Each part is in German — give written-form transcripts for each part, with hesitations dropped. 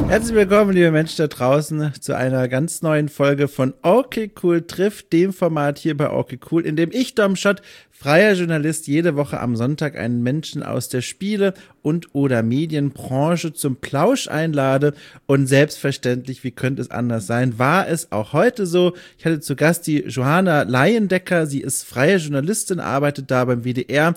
Herzlich willkommen, liebe Menschen da draußen, zu einer ganz neuen Folge von Okay Cool trifft, dem Format hier bei Okay Cool, in dem ich, Dom Schott, freier Journalist, jede Woche am Sonntag einen Menschen aus der Spiele- und oder Medienbranche zum Plausch einlade. Und selbstverständlich, wie könnte es anders sein, war es auch heute so. Ich hatte zu Gast die Johanna Leyendecker. Sie ist freie Journalistin, arbeitet da beim WDR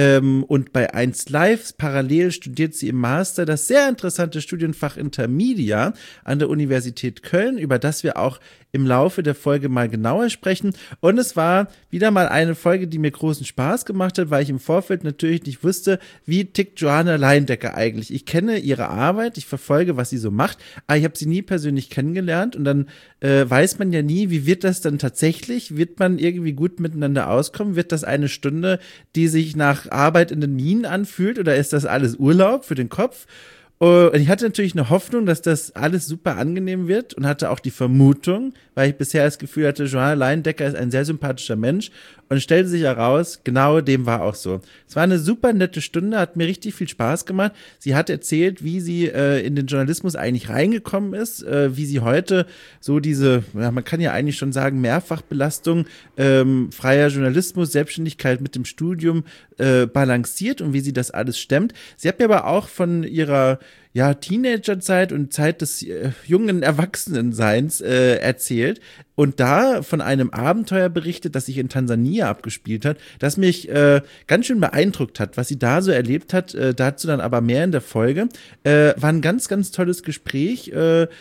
und bei 1 Live. Parallel studiert sie im Master das sehr interessante Studienfach Intermedia an der Universität Köln, über das wir auch im Laufe der Folge mal genauer sprechen. Und es war wieder mal eine Folge, die mir großen Spaß gemacht hat, weil ich im Vorfeld natürlich nicht wusste, wie tickt Johanna Leyendecker eigentlich. Ich kenne ihre Arbeit, ich verfolge, was sie so macht, aber ich habe sie nie persönlich kennengelernt und dann weiß man ja nie, wie wird das dann tatsächlich? Wird man irgendwie gut miteinander auskommen? Wird das eine Stunde, die sich nach Arbeit in den Minen anfühlt, oder ist das alles Urlaub für den Kopf? Und ich hatte natürlich eine Hoffnung, dass das alles super angenehm wird und hatte auch die Vermutung, weil ich bisher das Gefühl hatte, Johanna Leyendecker ist ein sehr sympathischer Mensch, und es stellte sich heraus, genau dem war auch so. Es war eine super nette Stunde, hat mir richtig viel Spaß gemacht. Sie hat erzählt, wie sie in den Journalismus eigentlich reingekommen ist, wie sie heute so diese, ja, man kann ja eigentlich schon sagen, Mehrfachbelastung, freier Journalismus, Selbstständigkeit mit dem Studium balanciert und wie sie das alles stemmt. Sie hat mir aber auch von ihrer Teenagerzeit und Zeit des jungen Erwachsenenseins erzählt und da von einem Abenteuer berichtet, das sich in Tansania abgespielt hat, das mich ganz schön beeindruckt hat, was sie da so erlebt hat. Dazu dann aber mehr in der Folge. War ein ganz, ganz tolles Gespräch.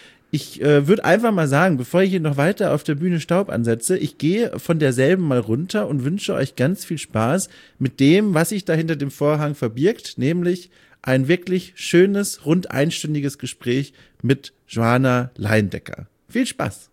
Ich würde einfach mal sagen, bevor ich hier noch weiter auf der Bühne Staub ansetze, ich gehe von derselben mal runter und wünsche euch ganz viel Spaß mit dem, was sich da hinter dem Vorhang verbirgt, nämlich ein wirklich schönes, rund einstündiges Gespräch mit Johanna Leyendecker. Viel Spaß!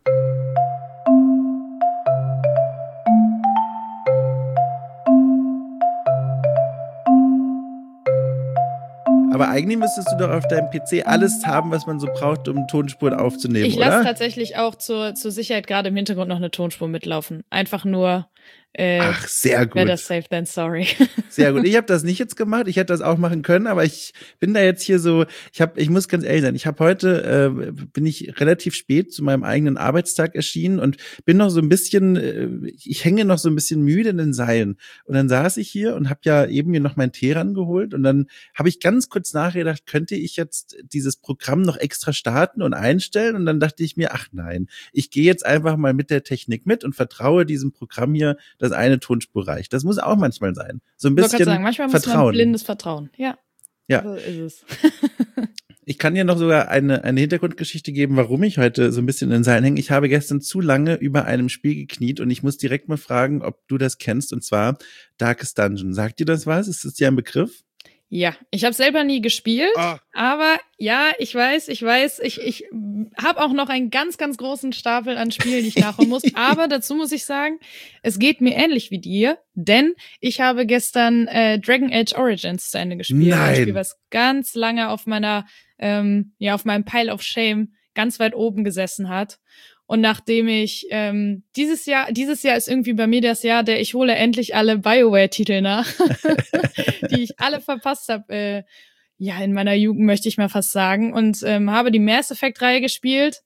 Aber eigentlich müsstest du doch auf deinem PC alles haben, was man so braucht, um Tonspuren aufzunehmen, ich oder? Ich lasse tatsächlich auch zur Sicherheit gerade im Hintergrund noch eine Tonspur mitlaufen. Einfach nur, ach, sehr gut. Better safe than sorry. Sehr gut. Ich habe das nicht jetzt gemacht. Ich hätte das auch machen können, aber ich bin da jetzt hier so, ich muss ganz ehrlich sein, ich habe heute, bin ich relativ spät zu meinem eigenen Arbeitstag erschienen und bin noch so ein bisschen, ich hänge noch so ein bisschen müde in den Seilen. Und dann saß ich hier und habe ja eben mir noch meinen Tee rangeholt und dann habe ich ganz kurz nachgedacht, könnte ich jetzt dieses Programm noch extra starten und einstellen? Und dann dachte ich mir, ach nein, ich gehe jetzt einfach mal mit der Technik mit und vertraue diesem Programm hier, dass eine Tonspur reicht. Das muss auch manchmal sein. So ein bisschen sagen, manchmal Vertrauen. Muss man blindes Vertrauen. Ja. So ist es. Ich kann dir noch sogar eine Hintergrundgeschichte geben, warum ich heute so ein bisschen in den Seilen hänge. Ich habe gestern zu lange über einem Spiel gekniet und ich muss direkt mal fragen, ob du das kennst, und zwar Darkest Dungeon. Sagt dir das was? Ist das dir ein Begriff? Ja, ich habe selber nie gespielt, aber ja, ich weiß, ich habe auch noch einen ganz, ganz großen Stapel an Spielen, die ich nachholen muss. Aber dazu muss ich sagen, es geht mir ähnlich wie dir, denn ich habe gestern Dragon Age Origins zu Ende gespielt. Nein. Ein Spiel, was ganz lange auf meiner, auf meinem Pile of Shame ganz weit oben gesessen hat. Und nachdem ich dieses Jahr ist irgendwie bei mir das Jahr, ich hole endlich alle BioWare-Titel nach, die ich alle verpasst habe, in meiner Jugend, möchte ich mal fast sagen. Und habe die Mass Effect-Reihe gespielt.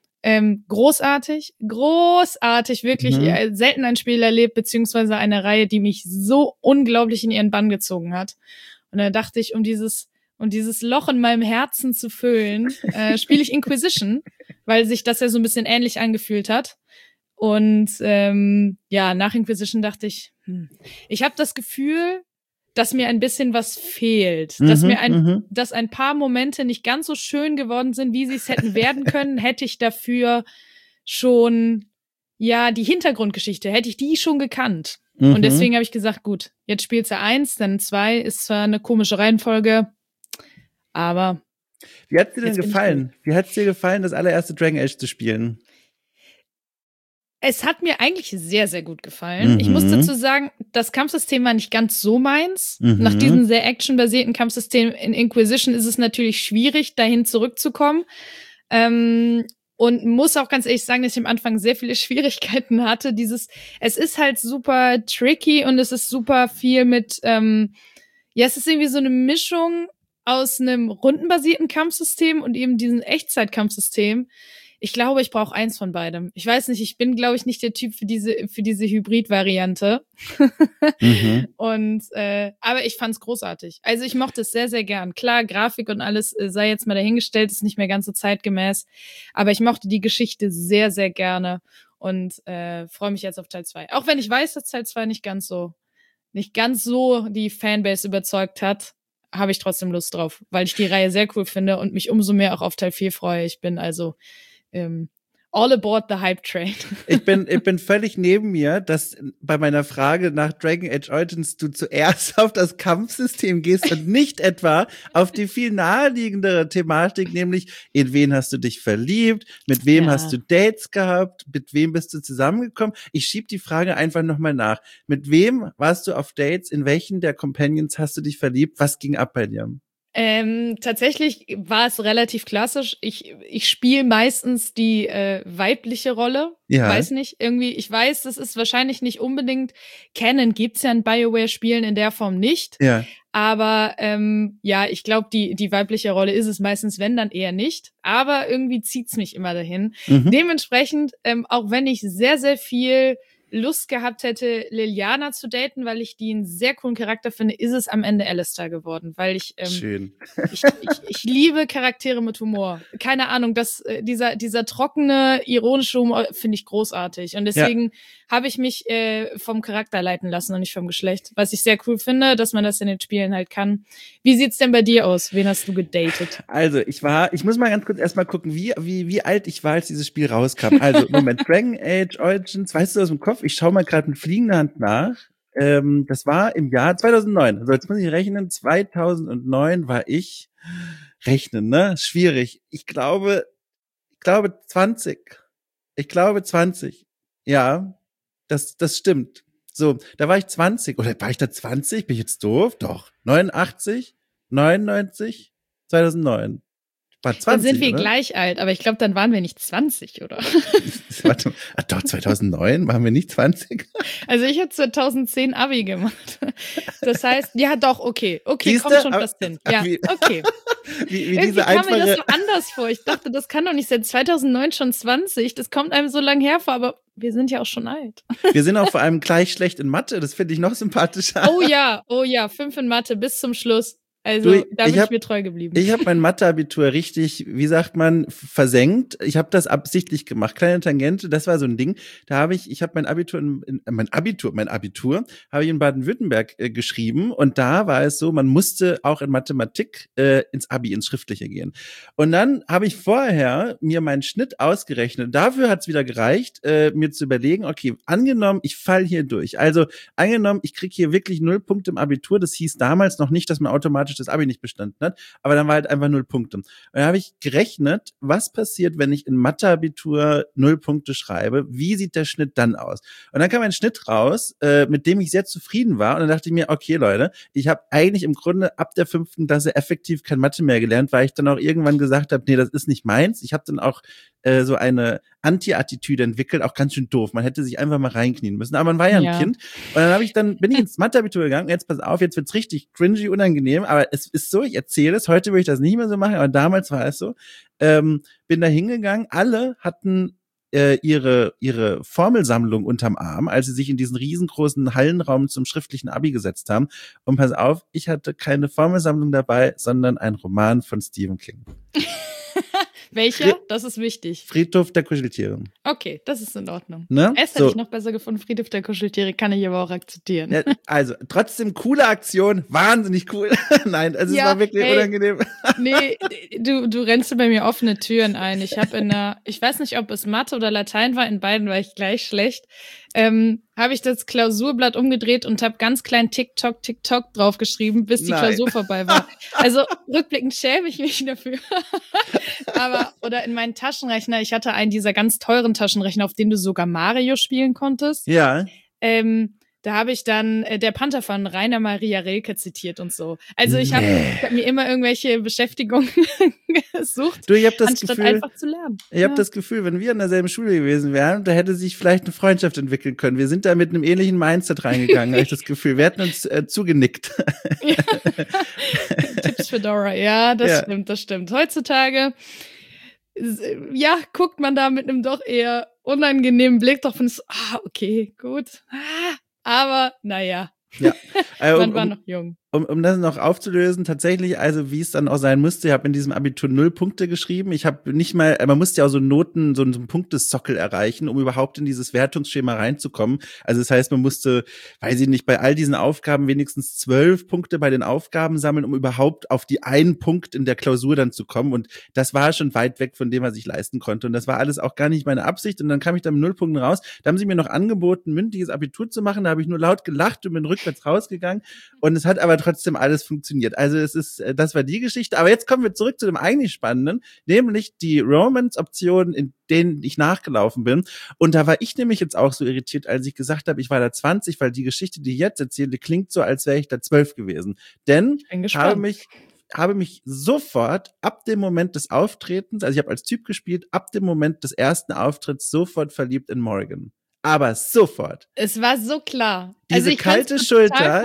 Großartig, wirklich selten ein Spiel erlebt, beziehungsweise eine Reihe, die mich so unglaublich in ihren Bann gezogen hat. Und da dachte ich, um dieses Loch in meinem Herzen zu füllen, spiele ich Inquisition, weil sich das ja so ein bisschen ähnlich angefühlt hat. Und nach Inquisition dachte ich, ich habe das Gefühl, dass mir ein bisschen was fehlt, dass ein paar Momente nicht ganz so schön geworden sind, wie sie es hätten werden können, hätte ich dafür schon, die Hintergrundgeschichte, hätte ich die schon gekannt. Und deswegen habe ich gesagt, gut, jetzt spielst du 1, dann 2, ist zwar eine komische Reihenfolge, aber wie hat's dir denn gefallen? Wie hat's dir gefallen, das allererste Dragon Age zu spielen? Es hat mir eigentlich sehr, sehr gut gefallen. Ich muss dazu sagen, das Kampfsystem war nicht ganz so meins. Nach diesem sehr actionbasierten Kampfsystem in Inquisition ist es natürlich schwierig, dahin zurückzukommen. Und muss auch ganz ehrlich sagen, dass ich am Anfang sehr viele Schwierigkeiten hatte. Es ist halt super tricky und es ist super viel mit, es ist irgendwie so eine Mischung aus einem rundenbasierten Kampfsystem und eben diesem Echtzeitkampfsystem. Ich glaube, ich brauche eins von beidem. Ich weiß nicht, ich bin, glaube ich, nicht der Typ für diese Hybrid-Variante. Und aber ich fand's großartig. Also ich mochte es sehr, sehr gern. Klar, Grafik und alles sei jetzt mal dahingestellt, ist nicht mehr ganz so zeitgemäß. Aber ich mochte die Geschichte sehr, sehr gerne und freue mich jetzt auf Teil 2. Auch wenn ich weiß, dass Teil 2 nicht ganz so die Fanbase überzeugt hat, habe ich trotzdem Lust drauf, weil ich die Reihe sehr cool finde und mich umso mehr auch auf Teil 4 freue. Ich bin also all aboard the Hype Train. Ich bin völlig neben mir, dass bei meiner Frage nach Dragon Age Origins du zuerst auf das Kampfsystem gehst und nicht etwa auf die viel naheliegendere Thematik, nämlich in wen hast du dich verliebt, mit wem hast du Dates gehabt, mit wem bist du zusammengekommen. Ich schieb die Frage einfach nochmal nach. Mit wem warst du auf Dates, in welchen der Companions hast du dich verliebt, was ging ab bei dir? Tatsächlich war es relativ klassisch. Ich spiele meistens die weibliche Rolle. Ja. Weiß nicht, irgendwie, ich weiß, das ist wahrscheinlich nicht unbedingt Canon, gibt's ja in BioWare-Spielen in der Form nicht. Ja. Aber ich glaube, die weibliche Rolle ist es meistens, wenn, dann eher nicht. Aber irgendwie zieht's mich immer dahin. Dementsprechend, auch wenn ich sehr, sehr viel Lust gehabt hätte, Liliana zu daten, weil ich die einen sehr coolen Charakter finde, ist es am Ende Alistair geworden, weil ich Schön. ich liebe Charaktere mit Humor. Keine Ahnung, dieser trockene, ironische Humor finde ich großartig und deswegen habe ich mich vom Charakter leiten lassen und nicht vom Geschlecht, was ich sehr cool finde, dass man das in den Spielen halt kann. Wie sieht's denn bei dir aus? Wen hast du gedatet? Also, ich muss mal ganz kurz erstmal gucken, wie alt ich war, als dieses Spiel rauskam. Also, Moment, Dragon Age Origins, weißt du aus dem Kopf? Ich schaue mal gerade mit fliegender Hand nach. Das war im Jahr 2009. Also, jetzt muss ich rechnen. 2009 war ich, rechnen, ne? Schwierig. Ich glaube 20. Ich glaube 20. Ja, das stimmt. So, da war ich 20. Oder war ich da 20? Bin ich jetzt doof? Doch. 89, 99, 2009. War 20, dann sind wir oder? gleich alt, aber ich glaube, dann waren wir nicht 20, oder? Warte, doch, 2009 waren wir nicht 20? Also ich habe 2010 Abi gemacht. Das heißt, ja doch, okay, Siehste? Kommt schon fast hin. Ja, okay. Wie Irgendwie diese kam mir das einfache, so anders vor. Ich dachte, das kann doch nicht sein. 2009 schon 20, das kommt einem so lang her vor, aber wir sind ja auch schon alt. wir sind auch vor allem gleich schlecht in Mathe, das finde ich noch sympathischer. Oh ja, 5 in Mathe bis zum Schluss. Also, da bin ich mir treu geblieben. Ich habe mein Mathe-Abitur richtig, wie sagt man, versenkt. Ich habe das absichtlich gemacht. Kleine Tangente, das war so ein Ding. Da habe ich habe mein Abitur habe ich in Baden-Württemberg geschrieben und da war es so, man musste auch in Mathematik ins Schriftliche gehen. Und dann habe ich vorher mir meinen Schnitt ausgerechnet. Dafür hat's wieder gereicht, mir zu überlegen, okay, angenommen, ich fall hier durch. Also angenommen, ich krieg hier wirklich 0 Punkte im Abitur. Das hieß damals noch nicht, dass man automatisch das Abi nicht bestanden hat, aber dann war halt einfach 0 Punkte. Und dann habe ich gerechnet, was passiert, wenn ich in Mathe-Abitur 0 Punkte schreibe, wie sieht der Schnitt dann aus? Und dann kam ein Schnitt raus, mit dem ich sehr zufrieden war und dann dachte ich mir, okay Leute, ich habe eigentlich im Grunde ab der 5. Klasse effektiv kein Mathe mehr gelernt, weil ich dann auch irgendwann gesagt habe, nee, das ist nicht meins. Ich habe dann auch so eine Anti-Attitüde entwickelt, auch ganz schön doof. Man hätte sich einfach mal reinknien müssen, aber man war ja ein Kind. Und dann bin ich ins Mathe-Abitur gegangen. Jetzt pass auf, jetzt wird's richtig cringy, unangenehm, aber es ist so, ich erzähle es, heute würde ich das nicht mehr so machen, aber damals war es so. Bin da hingegangen, alle hatten ihre Formelsammlung unterm Arm, als sie sich in diesen riesengroßen Hallenraum zum schriftlichen Abi gesetzt haben. Und pass auf, ich hatte keine Formelsammlung dabei, sondern ein Roman von Stephen King. Welcher? Das ist wichtig. Friedhof der Kuscheltiere. Okay, das ist in Ordnung. Ne? Es hätte ich noch besser gefunden. Friedhof der Kuscheltiere kann ich aber auch akzeptieren. Ja, also, trotzdem coole Aktion. Wahnsinnig cool. Nein, also es war wirklich unangenehm. Nee, du rennst bei mir offene Türen ein. Ich habe ich weiß nicht, ob es Mathe oder Latein war, in beiden war ich gleich schlecht. Habe ich das Klausurblatt umgedreht und habe ganz klein TikTok draufgeschrieben, bis die Klausur vorbei war. Also rückblickend schäme ich mich dafür. Oder in meinen Taschenrechner, ich hatte einen dieser ganz teuren Taschenrechner, auf denen du sogar Mario spielen konntest. Ja. Da habe ich dann der Panther von Rainer Maria Rilke zitiert und so. Also ich hab mir immer irgendwelche Beschäftigungen gesucht, du, ich hab das anstatt Gefühl, einfach zu lernen. Ich habe das Gefühl, wenn wir in derselben Schule gewesen wären, da hätte sich vielleicht eine Freundschaft entwickeln können. Wir sind da mit einem ähnlichen Mindset reingegangen, habe ich das Gefühl. Wir hätten uns zugenickt. Tipps Fedora. Ja, das Ja. stimmt, das stimmt. Heutzutage, ja, guckt man da mit einem doch eher unangenehmen Blick drauf und ist, okay, gut. Aber, naja. Ja. Man war noch jung. Um das noch aufzulösen, tatsächlich, also wie es dann auch sein musste, ich habe in diesem Abitur 0 Punkte geschrieben. Ich habe nicht mal, man musste ja auch so Noten, so einen Punktesockel erreichen, um überhaupt in dieses Wertungsschema reinzukommen. Also das heißt, man musste, weiß ich nicht, bei all diesen Aufgaben wenigstens 12 Punkte bei den Aufgaben sammeln, um überhaupt auf die einen Punkt in der Klausur dann zu kommen. Und das war schon weit weg von dem, was ich leisten konnte. Und das war alles auch gar nicht meine Absicht. Und dann kam ich da mit 0 Punkten raus. Da haben sie mir noch angeboten, mündliches Abitur zu machen. Da habe ich nur laut gelacht und bin rückwärts rausgegangen. Und es hat aber trotzdem alles funktioniert. Also das war die Geschichte. Aber jetzt kommen wir zurück zu dem eigentlich Spannenden, nämlich die Romance-Optionen, in denen ich nachgelaufen bin. Und da war ich nämlich jetzt auch so irritiert, als ich gesagt habe, ich war da 20, weil die Geschichte, die ich jetzt erzähle, klingt so, als wäre ich da 12 gewesen. Denn ich habe mich sofort ab dem Moment des Auftretens, also ich habe als Typ gespielt, ab dem Moment des ersten Auftritts sofort verliebt in Morgan. Aber sofort. Es war so klar. Diese ich kalte Schulter,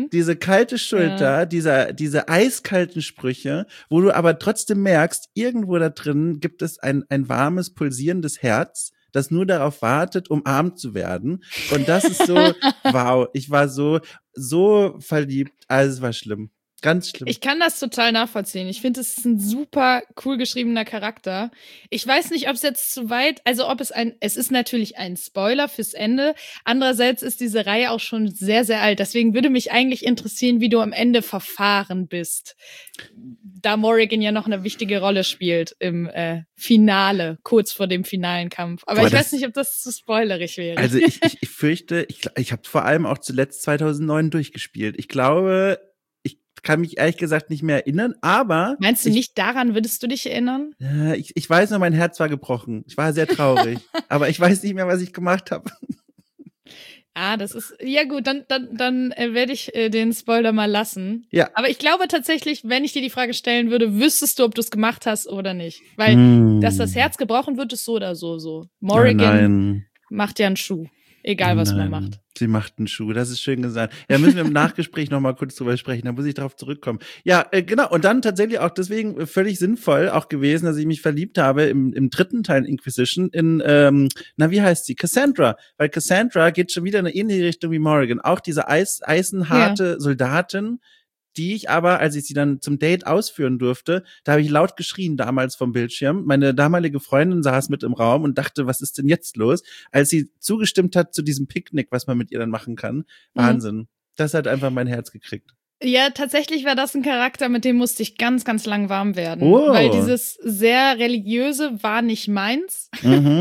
diese eiskalten Sprüche, wo du aber trotzdem merkst, irgendwo da drin gibt es ein warmes, pulsierendes Herz, das nur darauf wartet, umarmt zu werden. Und das ist so, wow, ich war so verliebt. Also es war schlimm. Ganz schlimm. Ich kann das total nachvollziehen. Ich finde, es ist ein super cool geschriebener Charakter. Ich weiß nicht, ob es jetzt zu weit, also ob es ist natürlich ein Spoiler fürs Ende. Andererseits ist diese Reihe auch schon sehr, sehr alt. Deswegen würde mich eigentlich interessieren, wie du am Ende verfahren bist. Da Morrigan ja noch eine wichtige Rolle spielt im Finale, kurz vor dem finalen Kampf. Aber ich weiß nicht, ob das zu spoilerig wäre. Also ich fürchte, ich habe vor allem auch zuletzt 2009 durchgespielt. Ich glaube, kann mich ehrlich gesagt nicht mehr erinnern, aber... Meinst du nicht daran, würdest du dich erinnern? Ich weiß noch, mein Herz war gebrochen. Ich war sehr traurig. Aber ich weiß nicht mehr, was ich gemacht habe. Das ist, ja gut, dann werde ich den Spoiler mal lassen. Ja. Aber ich glaube tatsächlich, wenn ich dir die Frage stellen würde, wüsstest du, ob du es gemacht hast oder nicht. Weil, dass das Herz gebrochen wird, ist so oder so. Morrigan macht ja einen Schuh. Egal, was man macht. Sie macht einen Schuh, das ist schön gesagt. Ja, müssen wir im Nachgespräch noch mal kurz drüber sprechen, da muss ich drauf zurückkommen. Ja, genau, und dann tatsächlich auch deswegen völlig sinnvoll auch gewesen, dass ich mich verliebt habe im dritten Teil Inquisition in, wie heißt sie? Cassandra. Weil Cassandra geht schon wieder in eine ähnliche Richtung wie Morrigan. Auch diese eisenharte Soldatin, die ich aber, als ich sie dann zum Date ausführen durfte, da habe ich laut geschrien damals vom Bildschirm. Meine damalige Freundin saß mit im Raum und dachte, was ist denn jetzt los? Als sie zugestimmt hat zu diesem Picknick, was man mit ihr dann machen kann. Wahnsinn. Das hat einfach mein Herz gekriegt. Ja, tatsächlich war das ein Charakter, mit dem musste ich ganz, ganz lang warm werden. Weil dieses sehr religiöse war nicht meins.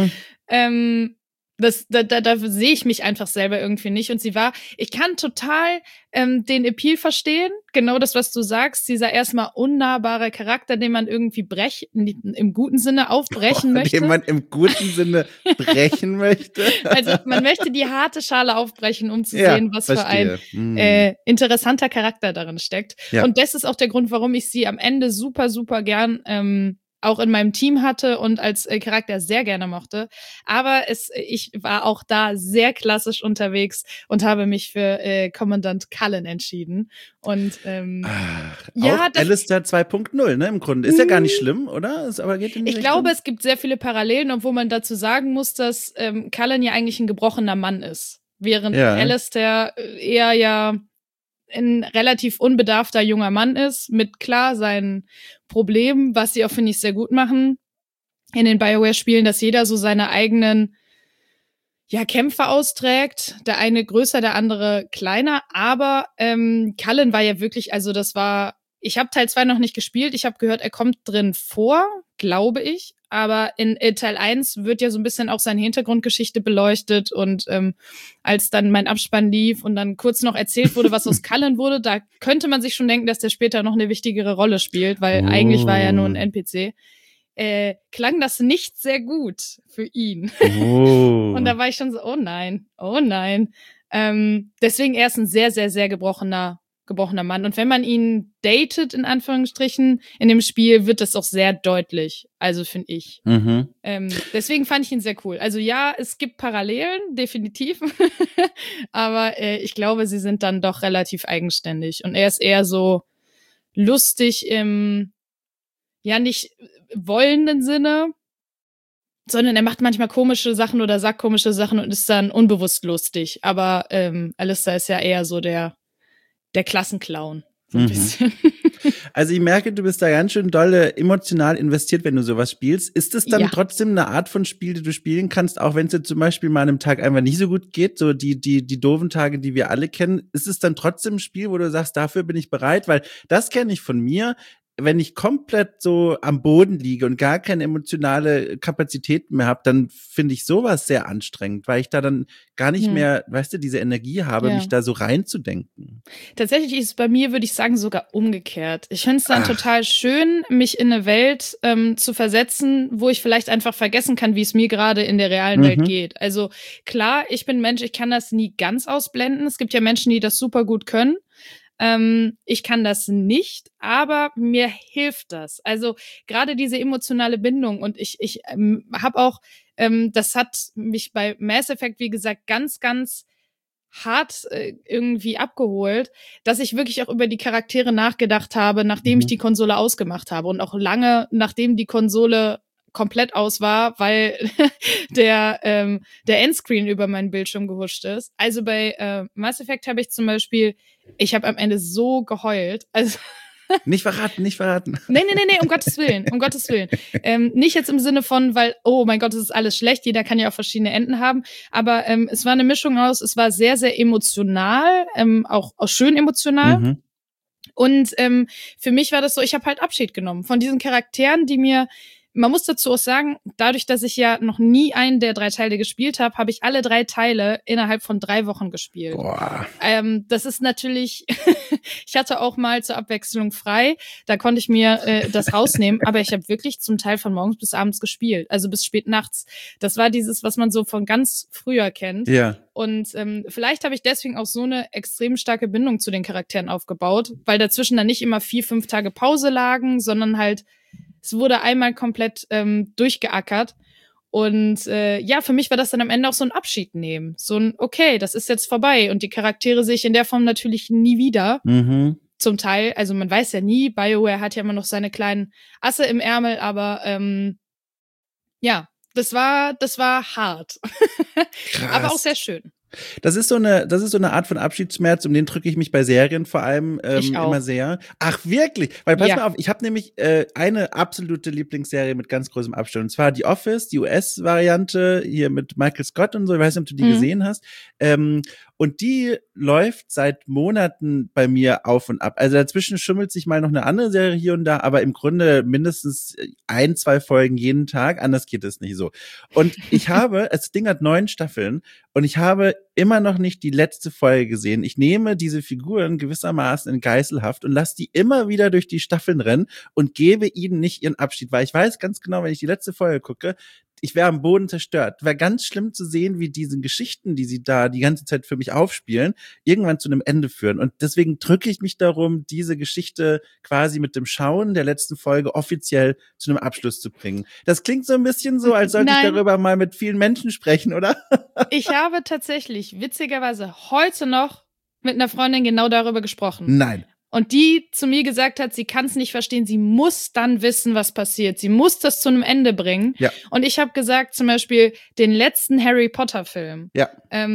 Da sehe ich mich einfach selber irgendwie nicht. Und ich kann total den Appeal verstehen. Genau das, was du sagst. Dieser erstmal unnahbare Charakter, den man irgendwie im guten Sinne aufbrechen möchte. Den man im guten Sinne brechen möchte. Also man möchte die harte Schale aufbrechen, um zu sehen, was für ein interessanter Charakter darin steckt. Ja. Und das ist auch der Grund, warum ich sie am Ende super, super gern auch in meinem Team hatte und als Charakter sehr gerne mochte. Aber ich war auch da sehr klassisch unterwegs und habe mich für Kommandant Cullen entschieden. Und auch Alistair 2.0, ne, im Grunde. Ist ja gar nicht schlimm, oder? Ich glaube, es gibt sehr viele Parallelen, obwohl man dazu sagen muss, dass Cullen ja eigentlich ein gebrochener Mann ist. Während Alistair eher ja ein relativ unbedarfter junger Mann ist, mit klar seinen Problemen, was sie auch, finde ich, sehr gut machen in den BioWare-Spielen, dass jeder so seine eigenen Kämpfe austrägt. Der eine größer, der andere kleiner, aber Cullen war ja wirklich, also ich habe Teil 2 noch nicht gespielt, ich habe gehört, er kommt drin vor, glaube ich, aber in Teil 1 wird ja so ein bisschen auch seine Hintergrundgeschichte beleuchtet und als dann mein Abspann lief und dann kurz noch erzählt wurde, was aus Cullen wurde, da könnte man sich schon denken, dass der später noch eine wichtigere Rolle spielt, weil eigentlich war er nur ein NPC. Klang das nicht sehr gut für ihn. Und da war ich schon so, oh nein. Deswegen er ist ein sehr, sehr, sehr gebrochener Mann. Und wenn man ihn datet, in Anführungsstrichen, in dem Spiel, wird das auch sehr deutlich. Also finde ich. Deswegen fand ich ihn sehr cool. Also ja, es gibt Parallelen, definitiv. Aber ich glaube, sie sind dann doch relativ eigenständig. Und er ist eher so lustig im, ja, nicht wollenden Sinne, sondern er macht manchmal komische Sachen oder sagt komische Sachen und ist dann unbewusst lustig. Aber Alistair ist ja eher so der Klassenclown, so ein bisschen. Also ich merke, du bist da ganz schön dolle emotional investiert, wenn du sowas spielst. Ist es dann trotzdem eine Art von Spiel, die du spielen kannst, auch wenn es dir zum Beispiel mal an einem Tag einfach nicht so gut geht, so die doofen Tage, die wir alle kennen? Ist es dann trotzdem ein Spiel, wo du sagst, dafür bin ich bereit? Weil das kenne ich von mir. Wenn ich komplett so am Boden liege und gar keine emotionale Kapazität mehr habe, dann finde ich sowas sehr anstrengend, weil ich da dann gar nicht mehr, weißt du, diese Energie habe, mich da so reinzudenken. Tatsächlich ist es bei mir, würde ich sagen, sogar umgekehrt. Ich finde es dann total schön, mich in eine Welt zu versetzen, wo ich vielleicht einfach vergessen kann, wie es mir gerade in der realen Welt geht. Also klar, ich bin Mensch, ich kann das nie ganz ausblenden. Es gibt ja Menschen, die das super gut können. Ich kann das nicht, aber mir hilft das. Also gerade diese emotionale Bindung und ich habe auch, das hat mich bei Mass Effect, wie gesagt, ganz, ganz hart irgendwie abgeholt, dass ich wirklich auch über die Charaktere nachgedacht habe, nachdem ich die Konsole ausgemacht habe und auch lange, nachdem die Konsole komplett aus war, weil der Endscreen über meinen Bildschirm gehuscht ist. Also bei Mass Effect habe ich zum Beispiel, ich habe am Ende so geheult. Also Nicht verraten. Nee, um Gottes Willen. Nicht jetzt im Sinne von, weil, oh mein Gott, es ist alles schlecht, jeder kann ja auch verschiedene Enden haben, aber es war eine Mischung aus, es war sehr, sehr emotional, auch schön emotional. Und für mich war das so, ich habe halt Abschied genommen von diesen Charakteren, die mir, man muss dazu auch sagen, dadurch, dass ich ja noch nie einen der 3 Teile gespielt habe, habe ich alle 3 Teile innerhalb von 3 Wochen gespielt. Boah. Das ist natürlich, ich hatte auch mal zur Abwechslung frei, da konnte ich mir das rausnehmen, aber ich habe wirklich zum Teil von morgens bis abends gespielt, also bis spät nachts. Das war dieses, was man so von ganz früher kennt. Ja. Und vielleicht habe ich deswegen auch so eine extrem starke Bindung zu den Charakteren aufgebaut, weil dazwischen dann nicht immer 4-5 Tage Pause lagen, sondern halt es wurde einmal komplett durchgeackert. Und ja, für mich war das dann am Ende auch so ein Abschied nehmen. So ein, okay, das ist jetzt vorbei. Und die Charaktere sehe ich in der Form natürlich nie wieder. Zum Teil, also man weiß ja nie, BioWare hat ja immer noch seine kleinen Asse im Ärmel, aber ja, das war hart. Krass. Aber auch sehr schön. Das ist so eine Art von Abschiedsschmerz, um den drücke ich mich bei Serien vor allem immer sehr. Ach, wirklich? Weil pass mal auf, ich habe nämlich eine absolute Lieblingsserie mit ganz großem Abstand. Und zwar The Office, die US-Variante, hier mit Michael Scott und so. Ich weiß nicht, ob du die gesehen hast. Und die läuft seit Monaten bei mir auf und ab. Also dazwischen schummelt sich mal noch eine andere Serie hier und da, aber im Grunde mindestens 1-2 Folgen jeden Tag. Anders geht es nicht so. Und ich habe, das Ding hat 9 Staffeln und ich habe immer noch nicht die letzte Folge gesehen. Ich nehme diese Figuren gewissermaßen in Geiselhaft und lasse die immer wieder durch die Staffeln rennen und gebe ihnen nicht ihren Abschied, weil ich weiß ganz genau, wenn ich die letzte Folge gucke, ich wäre am Boden zerstört. Wäre ganz schlimm zu sehen, wie diese Geschichten, die sie da die ganze Zeit für mich aufspielen, irgendwann zu einem Ende führen. Und deswegen drücke ich mich darum, diese Geschichte quasi mit dem Schauen der letzten Folge offiziell zu einem Abschluss zu bringen. Das klingt so ein bisschen so, als sollte ich darüber mal mit vielen Menschen sprechen, oder? Ich habe tatsächlich witzigerweise heute noch mit einer Freundin genau darüber gesprochen. Nein. Und die zu mir gesagt hat, sie kann es nicht verstehen, sie muss dann wissen, was passiert. Sie muss das zu einem Ende bringen. Ja. Und ich habe gesagt, zum Beispiel den letzten Harry Potter Film. Ja.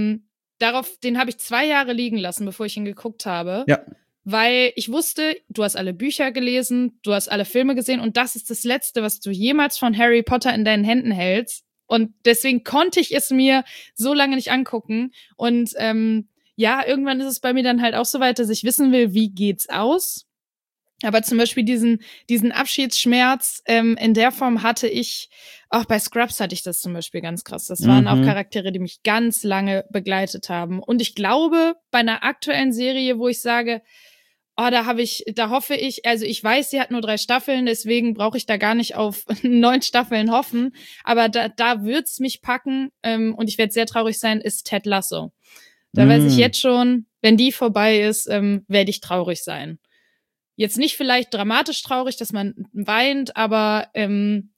Den habe ich 2 Jahre liegen lassen, bevor ich ihn geguckt habe. Ja. Weil ich wusste, du hast alle Bücher gelesen, du hast alle Filme gesehen und das ist das Letzte, was du jemals von Harry Potter in deinen Händen hältst. Und deswegen konnte ich es mir so lange nicht angucken. Und ja, irgendwann ist es bei mir dann halt auch so weit, dass ich wissen will, wie geht's aus. Aber zum Beispiel diesen Abschiedsschmerz in der Form hatte ich, auch bei Scrubs hatte ich das zum Beispiel ganz krass. Das waren auch Charaktere, die mich ganz lange begleitet haben. Und ich glaube, bei einer aktuellen Serie, wo ich sage, oh, da hoffe ich, also ich weiß, sie hat nur 3 Staffeln, deswegen brauche ich da gar nicht auf 9 Staffeln hoffen. Aber da wird's mich packen und ich werde sehr traurig sein, ist Ted Lasso. Da weiß ich jetzt schon, wenn die vorbei ist, werde ich traurig sein. Jetzt nicht vielleicht dramatisch traurig, dass man weint, aber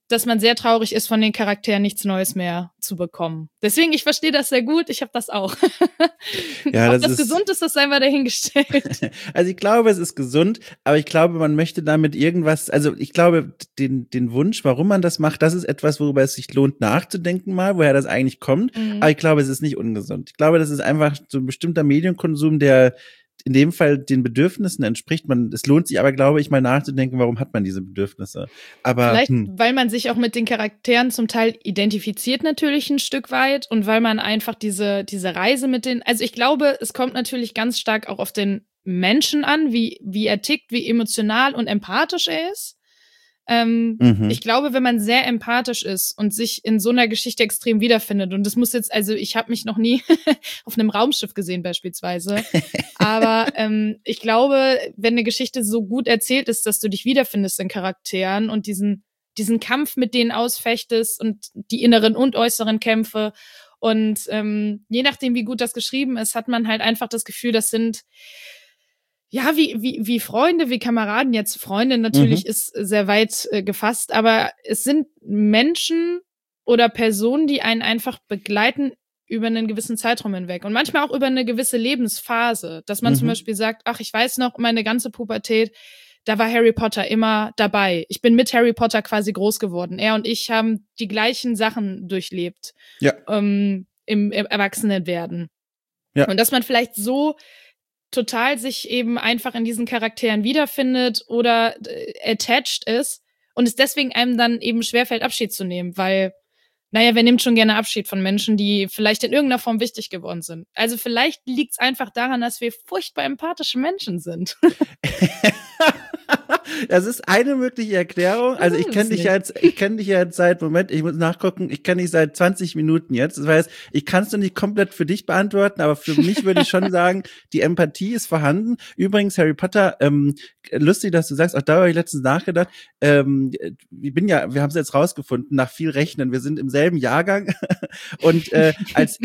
dass man sehr traurig ist, von den Charakteren nichts Neues mehr zu bekommen. Deswegen, ich verstehe das sehr gut, ich habe das auch. Ja, Ob das gesund ist, das sei mal dahingestellt. Also ich glaube, es ist gesund, aber ich glaube, man möchte damit irgendwas, also ich glaube, den Wunsch, warum man das macht, das ist etwas, worüber es sich lohnt nachzudenken mal, woher das eigentlich kommt, aber ich glaube, es ist nicht ungesund. Ich glaube, das ist einfach so ein bestimmter Medienkonsum, der in dem Fall den Bedürfnissen entspricht. Es lohnt sich aber, glaube ich, mal nachzudenken, warum hat man diese Bedürfnisse. Aber vielleicht, weil man sich auch mit den Charakteren zum Teil identifiziert natürlich ein Stück weit und weil man einfach diese Reise mit den, also ich glaube, es kommt natürlich ganz stark auch auf den Menschen an, wie er tickt, wie emotional und empathisch er ist. Ich glaube, wenn man sehr empathisch ist und sich in so einer Geschichte extrem wiederfindet, und das muss jetzt, also ich habe mich noch nie auf einem Raumschiff gesehen beispielsweise, aber ich glaube, wenn eine Geschichte so gut erzählt ist, dass du dich wiederfindest in Charakteren und diesen Kampf mit denen ausfechtest und die inneren und äußeren Kämpfe und je nachdem, wie gut das geschrieben ist, hat man halt einfach das Gefühl, das sind ja, wie Freunde, wie Kameraden. Jetzt Freunde natürlich ist sehr weit gefasst, aber es sind Menschen oder Personen, die einen einfach begleiten über einen gewissen Zeitraum hinweg und manchmal auch über eine gewisse Lebensphase, dass man zum Beispiel sagt, ach, ich weiß noch, meine ganze Pubertät, da war Harry Potter immer dabei. Ich bin mit Harry Potter quasi groß geworden. Er und ich haben die gleichen Sachen durchlebt im Erwachsenenwerden. Ja. Und dass man vielleicht so total sich eben einfach in diesen Charakteren wiederfindet oder attached ist und es deswegen einem dann eben schwerfällt, Abschied zu nehmen, weil, naja, wer nimmt schon gerne Abschied von Menschen, die vielleicht in irgendeiner Form wichtig geworden sind. Also vielleicht liegt es einfach daran, dass wir furchtbar empathische Menschen sind. Das ist eine mögliche Erklärung. Also ich kenne dich jetzt seit, Moment, ich muss nachgucken, ich kenne dich seit 20 Minuten jetzt. Das heißt, ich kann es noch nicht komplett für dich beantworten, aber für mich würde ich schon sagen, die Empathie ist vorhanden. Übrigens, Harry Potter, lustig, dass du sagst, auch da habe ich letztens nachgedacht, wir haben es jetzt rausgefunden, nach viel Rechnen, wir sind im selben Jahrgang und also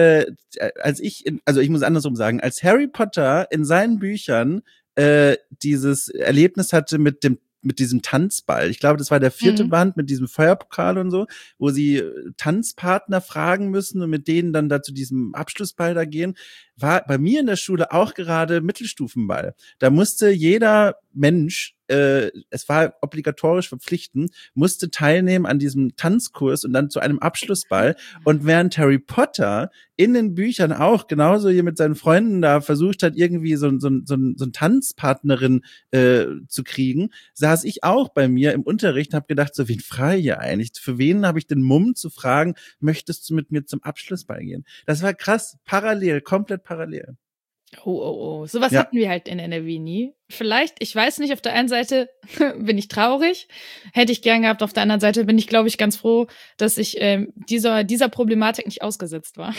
ich muss andersrum sagen, als Harry Potter in seinen Büchern dieses Erlebnis hatte mit diesem Tanzball. Ich glaube, das war der 4. Band mit diesem Feuerpokal und so, wo sie Tanzpartner fragen müssen und mit denen dann da zu diesem Abschlussball da gehen, war bei mir in der Schule auch gerade Mittelstufenball. Da musste jeder Mensch, es war obligatorisch verpflichtend, musste teilnehmen an diesem Tanzkurs und dann zu einem Abschlussball. Und während Harry Potter in den Büchern auch genauso hier mit seinen Freunden da versucht hat, irgendwie so ein Tanzpartnerin zu kriegen, saß ich auch bei mir im Unterricht und habe gedacht, so, wen frage ich hier eigentlich? Für wen habe ich den Mumm zu fragen, möchtest du mit mir zum Abschlussball gehen? Das war krass, komplett parallel. Oh. Sowas hatten wir halt in NRW nie. Vielleicht, ich weiß nicht, auf der einen Seite bin ich traurig, hätte ich gern gehabt, auf der anderen Seite bin ich, glaube ich, ganz froh, dass ich dieser Problematik nicht ausgesetzt war.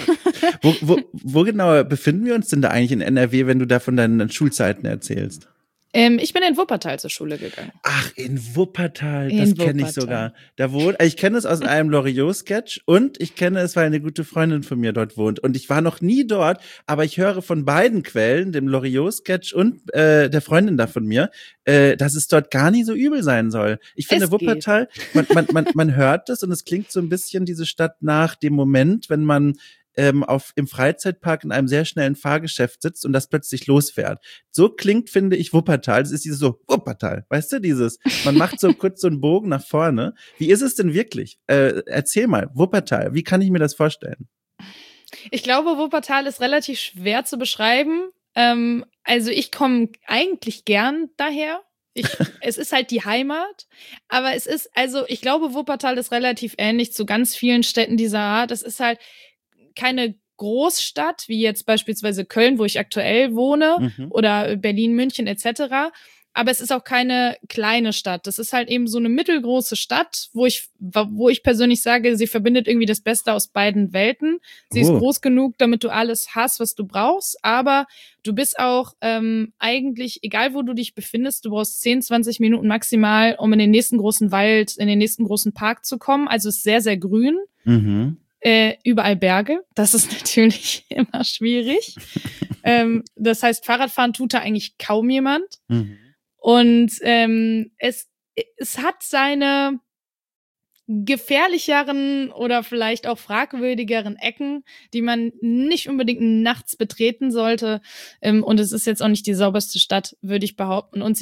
Wo genau befinden wir uns denn da eigentlich in NRW, wenn du da von deinen Schulzeiten erzählst? Ich bin in Wuppertal zur Schule gegangen. Ach, in Wuppertal, das kenne ich sogar. Ich kenne es aus einem Loriot-Sketch und ich kenne es, weil eine gute Freundin von mir dort wohnt. Und ich war noch nie dort, aber ich höre von beiden Quellen, dem Loriot-Sketch und der Freundin da von mir, dass es dort gar nicht so übel sein soll. Ich finde Wuppertal, man hört das und es klingt so ein bisschen diese Stadt nach dem Moment, wenn man im Freizeitpark in einem sehr schnellen Fahrgeschäft sitzt und das plötzlich losfährt. So klingt, finde ich, Wuppertal. Das ist dieses so, Wuppertal, weißt du, man macht so kurz so einen Bogen nach vorne. Wie ist es denn wirklich? Erzähl mal, Wuppertal, wie kann ich mir das vorstellen? Ich glaube, Wuppertal ist relativ schwer zu beschreiben. Also ich komme eigentlich gern daher. Es ist halt die Heimat, aber ich glaube, Wuppertal ist relativ ähnlich zu ganz vielen Städten dieser Art. Es ist halt keine Großstadt, wie jetzt beispielsweise Köln, wo ich aktuell wohne, oder Berlin, München etc., aber es ist auch keine kleine Stadt. Das ist halt eben so eine mittelgroße Stadt, wo ich persönlich sage, sie verbindet irgendwie das Beste aus beiden Welten. Sie ist groß genug, damit du alles hast, was du brauchst, aber du bist auch eigentlich, egal wo du dich befindest, du brauchst 10, 20 Minuten maximal, um in den nächsten großen Wald, in den nächsten großen Park zu kommen. Also es ist sehr, sehr grün. Überall Berge. Das ist natürlich immer schwierig. Das heißt, Fahrradfahren tut da eigentlich kaum jemand. Und es hat seine gefährlicheren oder vielleicht auch fragwürdigeren Ecken, die man nicht unbedingt nachts betreten sollte. Und es ist jetzt auch nicht die sauberste Stadt, würde ich behaupten. Und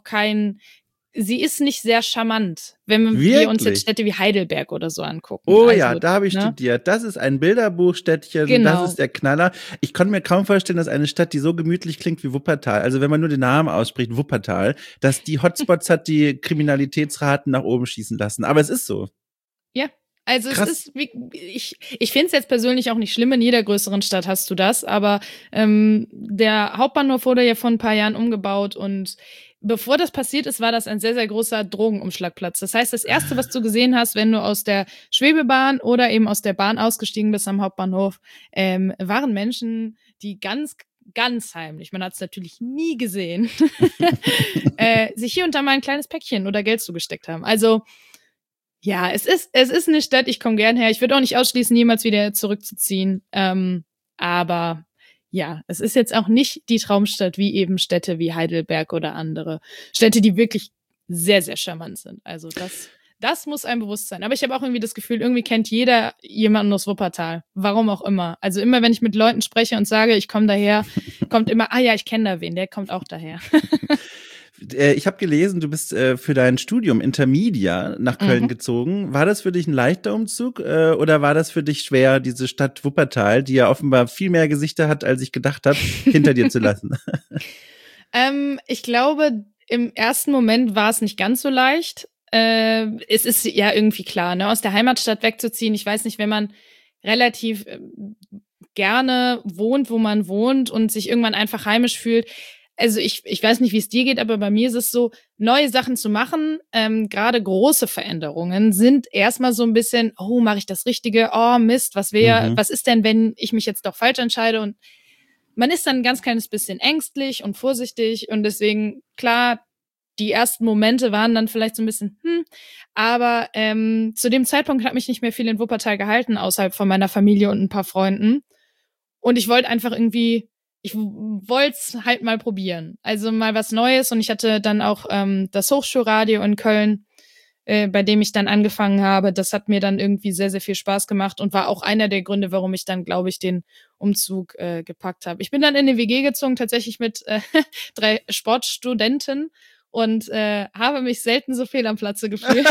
sie ist nicht sehr charmant, wenn wir uns jetzt Städte wie Heidelberg oder so angucken. Oh also, ja, da habe ich studiert. Das ist ein Bilderbuchstädtchen, genau. Das ist der Knaller. Ich konnte mir kaum vorstellen, dass eine Stadt, die so gemütlich klingt wie Wuppertal, also wenn man nur den Namen ausspricht, Wuppertal, dass die Hotspots hat, die Kriminalitätsraten nach oben schießen lassen. Aber es ist so. Ja, also krass. Es ist, ich finde es jetzt persönlich auch nicht schlimm, in jeder größeren Stadt hast du das, aber der Hauptbahnhof wurde ja vor ein paar Jahren umgebaut und bevor das passiert ist, war das ein sehr, sehr großer Drogenumschlagplatz. Das heißt, das Erste, was du gesehen hast, wenn du aus der Schwebebahn oder eben aus der Bahn ausgestiegen bist am Hauptbahnhof, waren Menschen, die ganz heimlich, man hat es natürlich nie gesehen, sich hier und da mal ein kleines Päckchen oder Geld zugesteckt haben. Also ja, es ist eine Stadt, ich komme gern her. Ich würde auch nicht ausschließen, jemals wieder zurückzuziehen. Aber ja, es ist jetzt auch nicht die Traumstadt wie eben Städte wie Heidelberg oder andere Städte, die wirklich sehr, sehr charmant sind. Also das muss einem bewusst sein. Aber ich habe auch irgendwie das Gefühl, irgendwie kennt jeder jemanden aus Wuppertal. Warum auch immer. Also immer, wenn ich mit Leuten spreche und sage, ich komme daher, kommt immer, ja, ich kenne da wen, der kommt auch daher. Ich habe gelesen, du bist für dein Studium Intermedia nach Köln gezogen. War das für dich ein leichter Umzug oder war das für dich schwer, diese Stadt Wuppertal, die ja offenbar viel mehr Gesichter hat, als ich gedacht habe, hinter dir zu lassen? Ich glaube, im ersten Moment war es nicht ganz so leicht. Es ist ja irgendwie klar, ne, aus der Heimatstadt wegzuziehen. Ich weiß nicht, wenn man relativ gerne wohnt, wo man wohnt und sich irgendwann einfach heimisch fühlt. Also ich weiß nicht, wie es dir geht, aber bei mir ist es so, neue Sachen zu machen, gerade große Veränderungen sind erstmal so ein bisschen, oh, mache ich das Richtige? Oh, Mist, was ist denn, wenn ich mich jetzt doch falsch entscheide? Und man ist dann ein ganz kleines bisschen ängstlich und vorsichtig und deswegen, klar, die ersten Momente waren dann vielleicht so ein bisschen, aber zu dem Zeitpunkt hat mich nicht mehr viel in Wuppertal gehalten, außerhalb von meiner Familie und ein paar Freunden. Und ich wollte einfach irgendwie, ich wollte es halt mal probieren. Also mal was Neues und ich hatte dann auch das Hochschulradio in Köln, bei dem ich dann angefangen habe. Das hat mir dann irgendwie sehr, sehr viel Spaß gemacht und war auch einer der Gründe, warum ich dann, glaube ich, den Umzug gepackt habe. Ich bin dann in eine WG gezogen, tatsächlich mit 3 Sportstudenten und habe mich selten so fehl am Platze gefühlt.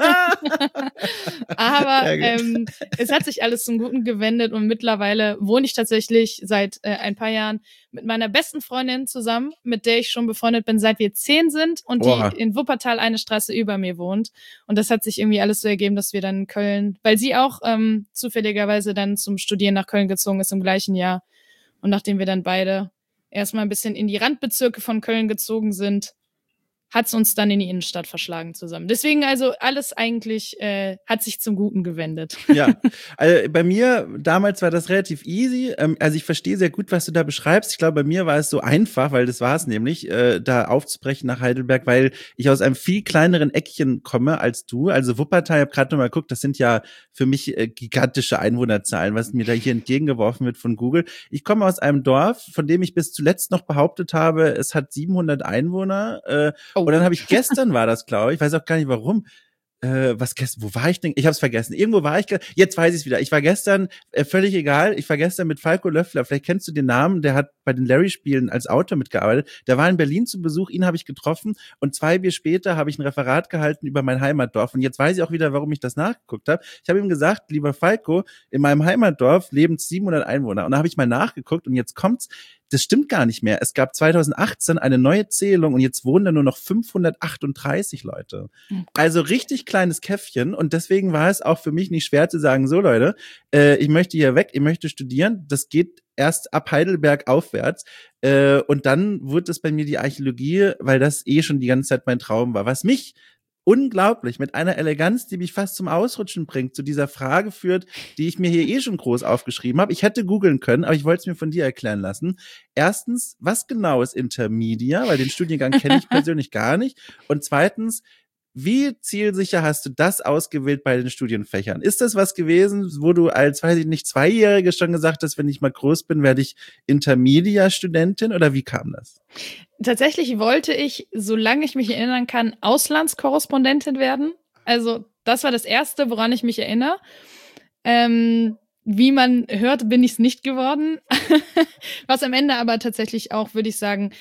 Aber es hat sich alles zum Guten gewendet und mittlerweile wohne ich tatsächlich seit ein paar Jahren mit meiner besten Freundin zusammen, mit der ich schon befreundet bin, seit wir 10 sind und die in Wuppertal eine Straße über mir wohnt. Und das hat sich irgendwie alles so ergeben, dass wir dann in Köln, weil sie auch zufälligerweise dann zum Studieren nach Köln gezogen ist im gleichen Jahr. Und nachdem wir dann beide erstmal ein bisschen in die Randbezirke von Köln gezogen sind, hat's uns dann in die Innenstadt verschlagen zusammen. Deswegen also alles eigentlich hat sich zum Guten gewendet. Ja, also bei mir damals war das relativ easy. Also ich verstehe sehr gut, was du da beschreibst. Ich glaube, bei mir war es so einfach, weil das war es nämlich, da aufzubrechen nach Heidelberg, weil ich aus einem viel kleineren Eckchen komme als du. Also Wuppertal, ich habe gerade noch mal geguckt, das sind ja für mich gigantische Einwohnerzahlen, was mir da hier entgegengeworfen wird von Google. Ich komme aus einem Dorf, von dem ich bis zuletzt noch behauptet habe, es hat 700 Einwohner. Und dann habe ich gestern war das, glaube ich weiß auch gar nicht warum, wo war ich denn? Ich habe es vergessen. Irgendwo war ich, jetzt weiß ich es wieder. Ich war gestern, völlig egal, ich war gestern mit Falco Löffler, vielleicht kennst du den Namen, der hat bei den Larry-Spielen als Autor mitgearbeitet. Der war in Berlin zu Besuch, ihn habe ich getroffen und 2 Bier später habe ich ein Referat gehalten über mein Heimatdorf und jetzt weiß ich auch wieder, warum ich das nachgeguckt habe. Ich habe ihm gesagt, lieber Falco, in meinem Heimatdorf leben 700 Einwohner und da habe ich mal nachgeguckt und jetzt kommt's, das stimmt gar nicht mehr. Es gab 2018 eine neue Zählung und jetzt wohnen da nur noch 538 Leute. Also richtig kleines Käffchen und deswegen war es auch für mich nicht schwer zu sagen, so Leute, ich möchte hier weg, ich möchte studieren. Das geht erst ab Heidelberg aufwärts und dann wurde es bei mir die Archäologie, weil das schon die ganze Zeit mein Traum war. Was mich unglaublich mit einer Eleganz, die mich fast zum Ausrutschen bringt, zu dieser Frage führt, die ich mir hier schon groß aufgeschrieben habe. Ich hätte googeln können, aber ich wollte es mir von dir erklären lassen. Erstens, was genau ist Intermedia? Weil den Studiengang kenne ich persönlich gar nicht. Und zweitens, wie zielsicher hast du das ausgewählt bei den Studienfächern? Ist das was gewesen, wo du als, weiß ich nicht, 2-Jährige schon gesagt hast, wenn ich mal groß bin, werde ich Intermedia-Studentin oder wie kam das? Tatsächlich wollte ich, solange ich mich erinnern kann, Auslandskorrespondentin werden. Also das war das Erste, woran ich mich erinnere. Wie man hört, bin ich es nicht geworden. Was am Ende aber tatsächlich auch, würde ich sagen,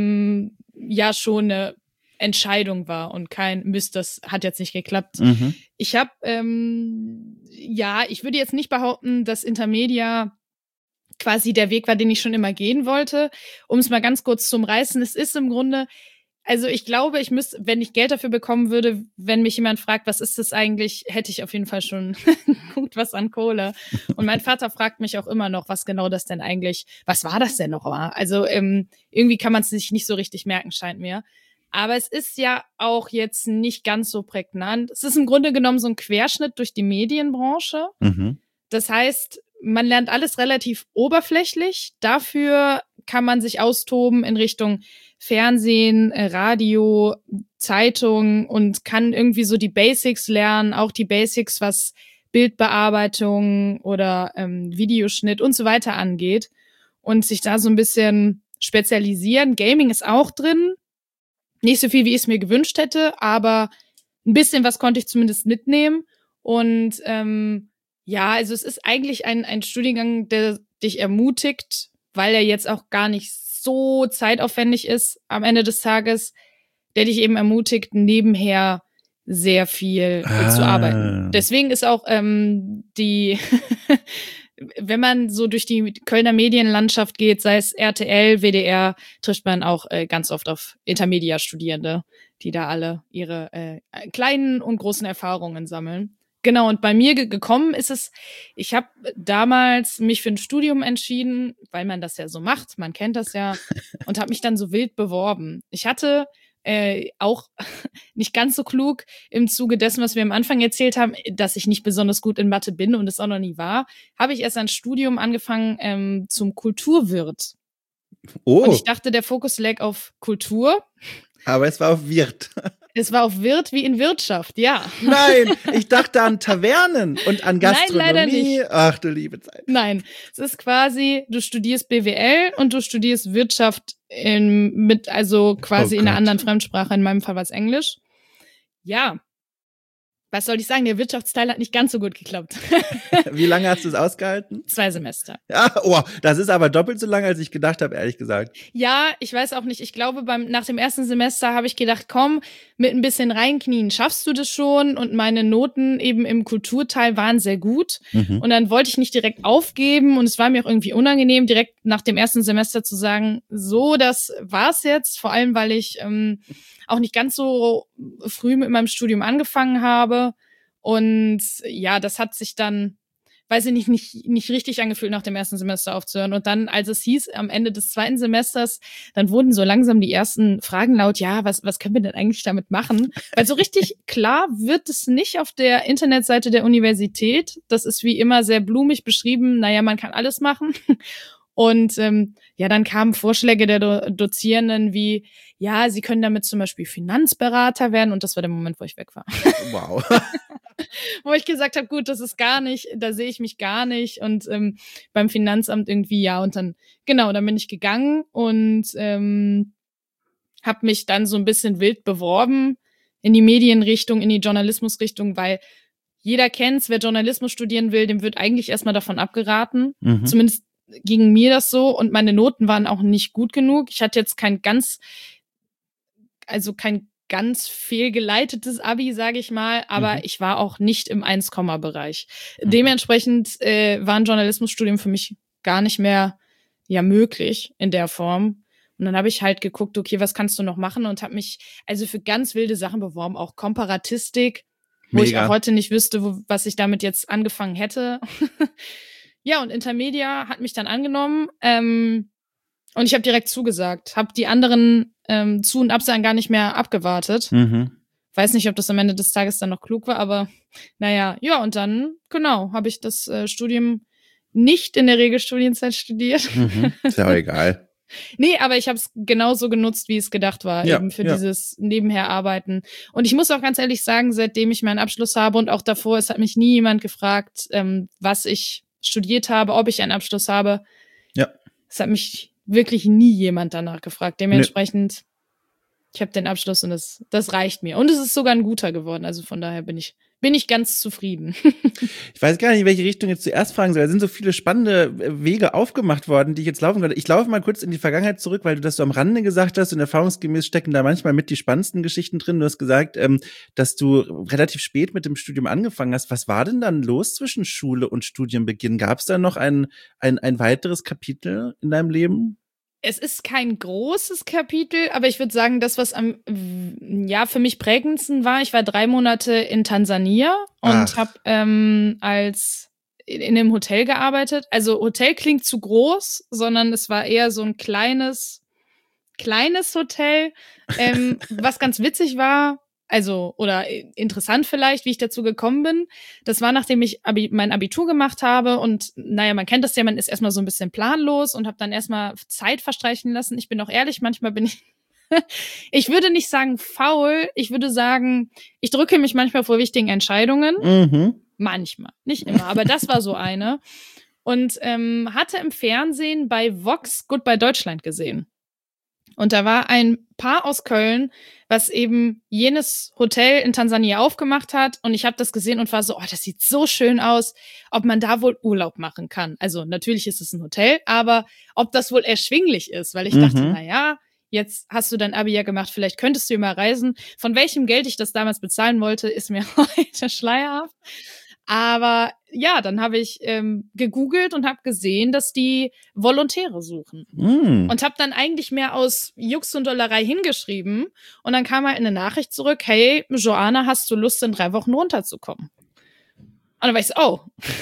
ja schon eine Entscheidung war und kein Mist, das hat jetzt nicht geklappt. Mhm. Ich habe, ja, ich würde jetzt nicht behaupten, dass Intermedia quasi der Weg war, den ich schon immer gehen wollte. Um es mal ganz kurz zu umreißen, es ist im Grunde, also ich glaube, ich müsste, wenn ich Geld dafür bekommen würde, wenn mich jemand fragt, was ist das eigentlich, hätte ich auf jeden Fall schon gut was an Kohle. Und mein Vater fragt mich auch immer noch, was genau das denn eigentlich, was war das denn noch mal? Also irgendwie kann man es sich nicht so richtig merken, scheint mir. Aber es ist ja auch jetzt nicht ganz so prägnant. Es ist im Grunde genommen so ein Querschnitt durch die Medienbranche. Mhm. Das heißt, man lernt alles relativ oberflächlich. Dafür kann man sich austoben in Richtung Fernsehen, Radio, Zeitung und kann irgendwie so die Basics lernen, auch die Basics, was Bildbearbeitung oder Videoschnitt und so weiter angeht und sich da so ein bisschen spezialisieren. Gaming ist auch drin. Nicht so viel, wie ich es mir gewünscht hätte, aber ein bisschen was konnte ich zumindest mitnehmen. Und ja, also es ist eigentlich ein Studiengang, der dich ermutigt, weil er jetzt auch gar nicht so zeitaufwendig ist am Ende des Tages, der dich eben ermutigt, nebenher sehr viel zu arbeiten. Deswegen ist auch die, wenn man so durch die Kölner Medienlandschaft geht, sei es RTL, WDR, trifft man auch ganz oft auf Intermedia-Studierende, die da alle ihre kleinen und großen Erfahrungen sammeln. Genau, und bei mir gekommen ist es, ich habe damals mich für ein Studium entschieden, weil man das ja so macht, man kennt das ja, und habe mich dann so wild beworben. Ich hatte auch nicht ganz so klug im Zuge dessen, was wir am Anfang erzählt haben, dass ich nicht besonders gut in Mathe bin und es auch noch nie war, habe ich erst ein Studium angefangen zum Kulturwirt. Oh. Und ich dachte, der Fokus lag auf Kultur. Aber es war auf Wirt. Es war auf Wirt wie in Wirtschaft, ja. Nein, ich dachte an Tavernen und an Gastronomie. Nein, leider nicht. Ach du liebe Zeit. Nein, es ist quasi, du studierst BWL und du studierst Wirtschaft also quasi in einer anderen Fremdsprache, in meinem Fall war es Englisch. Ja. Was soll ich sagen? Der Wirtschaftsteil hat nicht ganz so gut geklappt. Wie lange hast du es ausgehalten? 2 Semester. Ja, oh, das ist aber doppelt so lang, als ich gedacht habe, ehrlich gesagt. Ja, ich weiß auch nicht. Ich glaube, nach dem ersten Semester habe ich gedacht, komm, mit ein bisschen reinknien schaffst du das schon. Und meine Noten eben im Kulturteil waren sehr gut. Mhm. Und dann wollte ich nicht direkt aufgeben. Und es war mir auch irgendwie unangenehm, direkt nach dem ersten Semester zu sagen, so, das war's jetzt. Vor allem, weil ich auch nicht ganz so früh mit meinem Studium angefangen habe. Und ja, das hat sich dann, weiß ich nicht richtig angefühlt, nach dem ersten Semester aufzuhören. Und dann, als es hieß, am Ende des zweiten Semesters, dann wurden so langsam die ersten Fragen laut, ja, was können wir denn eigentlich damit machen? Weil so richtig klar wird es nicht auf der Internetseite der Universität. Das ist wie immer sehr blumig beschrieben. Naja, man kann alles machen. Und ja, dann kamen Vorschläge der Dozierenden wie, ja, sie können damit zum Beispiel Finanzberater werden. Und das war der Moment, wo ich weg war. Wow. Wo ich gesagt habe, gut, das ist gar nicht, da sehe ich mich gar nicht. Und beim Finanzamt irgendwie, ja. Und dann, genau, dann bin ich gegangen und habe mich dann so ein bisschen wild beworben in die Medienrichtung, in die Journalismusrichtung, weil jeder kennt's, wer Journalismus studieren will, dem wird eigentlich erstmal davon abgeraten. Mhm. Zumindest ging mir das so und meine Noten waren auch nicht gut genug. Ich hatte jetzt kein ganz fehlgeleitetes Abi, sage ich mal, aber ich war auch nicht im 1-Bereich. Dementsprechend war ein Journalismusstudium für mich gar nicht mehr möglich in der Form. Und dann habe ich halt geguckt, okay, was kannst du noch machen und habe mich also für ganz wilde Sachen beworben, auch Komparatistik, wo ich auch heute nicht wüsste, was ich damit jetzt angefangen hätte. Ja, und Intermedia hat mich dann angenommen und ich habe direkt zugesagt, habe die anderen Zu- und Absagen gar nicht mehr abgewartet. Mhm. Weiß nicht, ob das am Ende des Tages dann noch klug war, aber naja, ja, und dann, genau, habe ich das Studium nicht in der Regelstudienzeit studiert. Mhm. Ist ja auch egal. Nee, aber ich habe es genauso genutzt, wie es gedacht war, eben für dieses Nebenherarbeiten. Und ich muss auch ganz ehrlich sagen, seitdem ich meinen Abschluss habe und auch davor, es hat mich nie jemand gefragt, was ich studiert habe, ob ich einen Abschluss habe. Ja. Es hat mich wirklich nie jemand danach gefragt. Dementsprechend, Ich habe den Abschluss und das reicht mir. Und es ist sogar ein guter geworden. Also von daher bin ich ganz zufrieden. Ich weiß gar nicht, in welche Richtung jetzt zuerst fragen soll. Da sind so viele spannende Wege aufgemacht worden, die ich jetzt laufen könnte. Ich laufe mal kurz in die Vergangenheit zurück, weil du das so am Rande gesagt hast und erfahrungsgemäß stecken da manchmal mit die spannendsten Geschichten drin. Du hast gesagt, dass du relativ spät mit dem Studium angefangen hast. Was war denn dann los zwischen Schule und Studienbeginn? Gab es da noch ein weiteres Kapitel in deinem Leben? Es ist kein großes Kapitel, aber ich würde sagen, das, was für mich prägendsten war, ich war 3 Monate in Tansania und habe in einem Hotel gearbeitet. Also Hotel klingt zu groß, sondern es war eher so ein kleines Hotel, was ganz witzig war. Also, oder interessant vielleicht, wie ich dazu gekommen bin. Das war, nachdem ich mein Abitur gemacht habe und naja, man kennt das ja, man ist erstmal so ein bisschen planlos und habe dann erstmal Zeit verstreichen lassen. Ich bin auch ehrlich, manchmal bin ich ich würde nicht sagen faul, ich würde sagen, ich drücke mich manchmal vor wichtigen Entscheidungen. Mhm. Manchmal, nicht immer, aber das war so eine. Und hatte im Fernsehen bei Vox Goodbye Deutschland gesehen. Und da war ein Paar aus Köln, was eben jenes Hotel in Tansania aufgemacht hat. Und ich habe das gesehen und war so, oh, das sieht so schön aus, ob man da wohl Urlaub machen kann. Also natürlich ist es ein Hotel, aber ob das wohl erschwinglich ist, weil ich dachte, na ja, jetzt hast du dein Abi ja gemacht, vielleicht könntest du ja mal reisen. Von welchem Geld ich das damals bezahlen wollte, ist mir heute schleierhaft. Aber ja, dann habe ich gegoogelt und habe gesehen, dass die Volontäre suchen. Und habe dann eigentlich mehr aus Jux und Dollerei hingeschrieben. Und dann kam halt eine Nachricht zurück, hey, Joanna, hast du Lust, in 3 Wochen runterzukommen? Und dann war ich so, oh,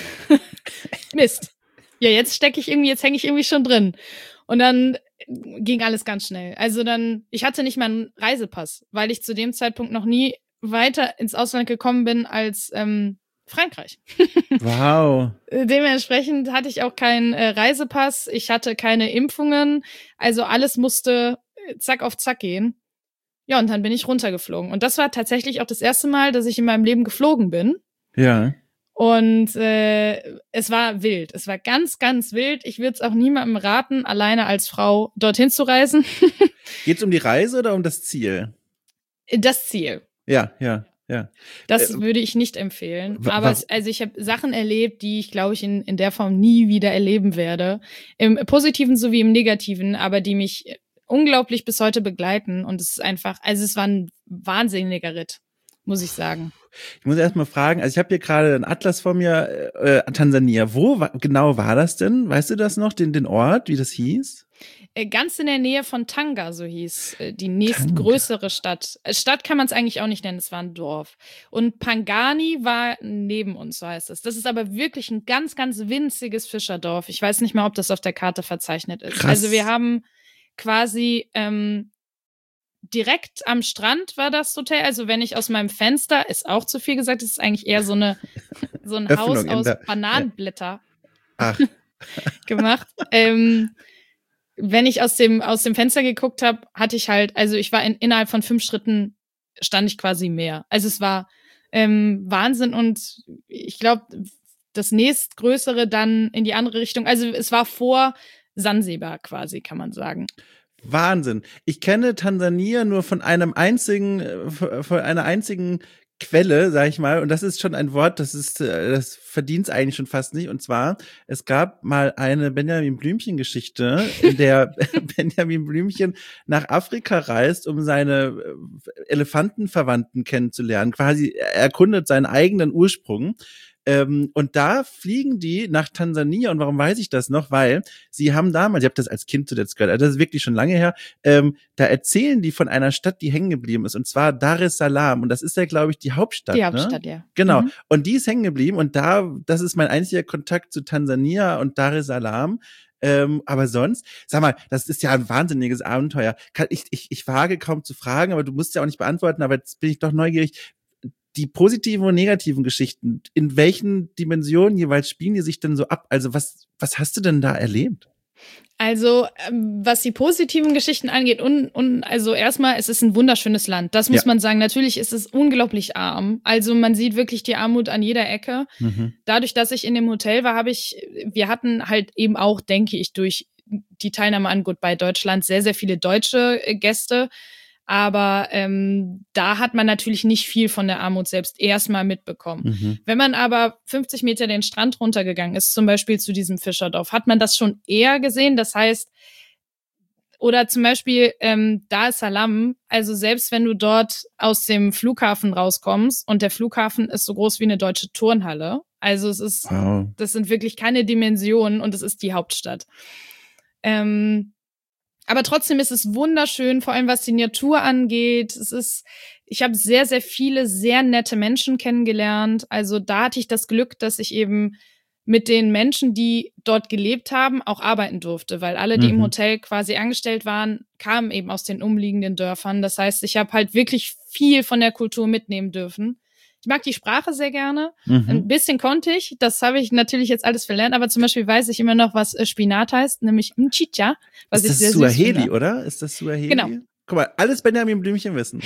Mist. Ja, jetzt hänge ich irgendwie schon drin. Und dann ging alles ganz schnell. Also ich hatte nicht mal einen Reisepass, weil ich zu dem Zeitpunkt noch nie weiter ins Ausland gekommen bin als Frankreich. Wow. Dementsprechend hatte ich auch keinen Reisepass, ich hatte keine Impfungen, also alles musste zack auf zack gehen. Ja, und dann bin ich runtergeflogen. Und das war tatsächlich auch das erste Mal, dass ich in meinem Leben geflogen bin. Ja. Und es war wild. Es war ganz, ganz wild. Ich würde es auch niemandem raten, alleine als Frau dorthin zu reisen. Geht's um die Reise oder um das Ziel? Das Ziel. Ja. Das würde ich nicht empfehlen. Aber ich habe Sachen erlebt, die ich, glaube ich, in der Form nie wieder erleben werde. Im Positiven sowie im Negativen, aber die mich unglaublich bis heute begleiten. Und es ist einfach, es war ein wahnsinniger Ritt, muss ich sagen. Ich muss erst mal fragen, also ich habe hier gerade einen Atlas vor mir, Tansania. Wo genau war das denn? Weißt du das noch, den Ort, wie das hieß? Ganz in der Nähe von Tanga, so hieß die nächstgrößere Stadt. Stadt kann man es eigentlich auch nicht nennen, es war ein Dorf. Und Pangani war neben uns, so heißt es. Das ist aber wirklich ein ganz, ganz winziges Fischerdorf. Ich weiß nicht mal, ob das auf der Karte verzeichnet ist. Krass. Also wir haben quasi direkt am Strand war das Hotel. Also wenn ich aus meinem Fenster, ist auch zu viel gesagt, es ist eigentlich eher so ein Haus aus Bananenblätter gemacht. Wenn ich aus dem Fenster geguckt habe, hatte ich halt, also ich war innerhalb von 5 Schritten stand ich quasi im Meer. Also es war Wahnsinn und ich glaube, das nächstgrößere dann in die andere Richtung. Also es war vor Sansibar quasi, kann man sagen. Wahnsinn. Ich kenne Tansania nur von einer einzigen Quelle, sag ich mal, und das ist schon ein Wort, das verdient es eigentlich schon fast nicht. Und zwar, es gab mal eine Benjamin Blümchen-Geschichte, in der Benjamin Blümchen nach Afrika reist, um seine Elefantenverwandten kennenzulernen. Quasi, er erkundet seinen eigenen Ursprung. Und da fliegen die nach Tansania. Und warum weiß ich das noch? Weil sie haben damals, ich habe das als Kind zuletzt gehört, das ist wirklich schon lange her, da erzählen die von einer Stadt, die hängen geblieben ist, und zwar Dar es Salaam. Und das ist ja, glaube ich, die Hauptstadt. Die Hauptstadt, ja. Genau. Und die ist hängen geblieben. Und das ist mein einziger Kontakt zu Tansania und Dar es Salaam. Aber sonst, sag mal, das ist ja ein wahnsinniges Abenteuer. Ich wage kaum zu fragen, aber du musst ja auch nicht beantworten, aber jetzt bin ich doch neugierig. Die positiven und negativen Geschichten, in welchen Dimensionen jeweils spielen die sich denn so ab? Also was hast du denn da erlebt? Also, was die positiven Geschichten angeht, und also erstmal, es ist ein wunderschönes Land. Das muss man sagen. Natürlich ist es unglaublich arm. Also man sieht wirklich die Armut an jeder Ecke. Dadurch, dass ich in dem Hotel war, wir hatten halt eben auch, denke ich, durch die Teilnahme an Goodbye Deutschland sehr, sehr viele deutsche Gäste. Aber da hat man natürlich nicht viel von der Armut selbst erstmal mitbekommen. Wenn man aber 50 Meter den Strand runtergegangen ist, zum Beispiel zu diesem Fischerdorf, hat man das schon eher gesehen. Das heißt, oder zum Beispiel Dar es Salaam, also selbst wenn du dort aus dem Flughafen rauskommst und der Flughafen ist so groß wie eine deutsche Turnhalle, also es ist, das sind wirklich keine Dimensionen und es ist die Hauptstadt. Aber trotzdem ist es wunderschön, vor allem was die Natur angeht. Ich habe sehr, sehr viele sehr nette Menschen kennengelernt. Also da hatte ich das Glück, dass ich eben mit den Menschen, die dort gelebt haben, auch arbeiten durfte, weil alle, die im Hotel quasi angestellt waren, kamen eben aus den umliegenden Dörfern. Das heißt, ich habe halt wirklich viel von der Kultur mitnehmen dürfen. Ich mag die Sprache sehr gerne. Ein bisschen konnte ich. Das habe ich natürlich jetzt alles verlernt. Aber zum Beispiel weiß ich immer noch, was Spinat heißt, nämlich Mchicha. Ist das Suaheli, oder? Ist das Suaheli? Genau. Guck mal, alles Benjamin Blümchen wissen.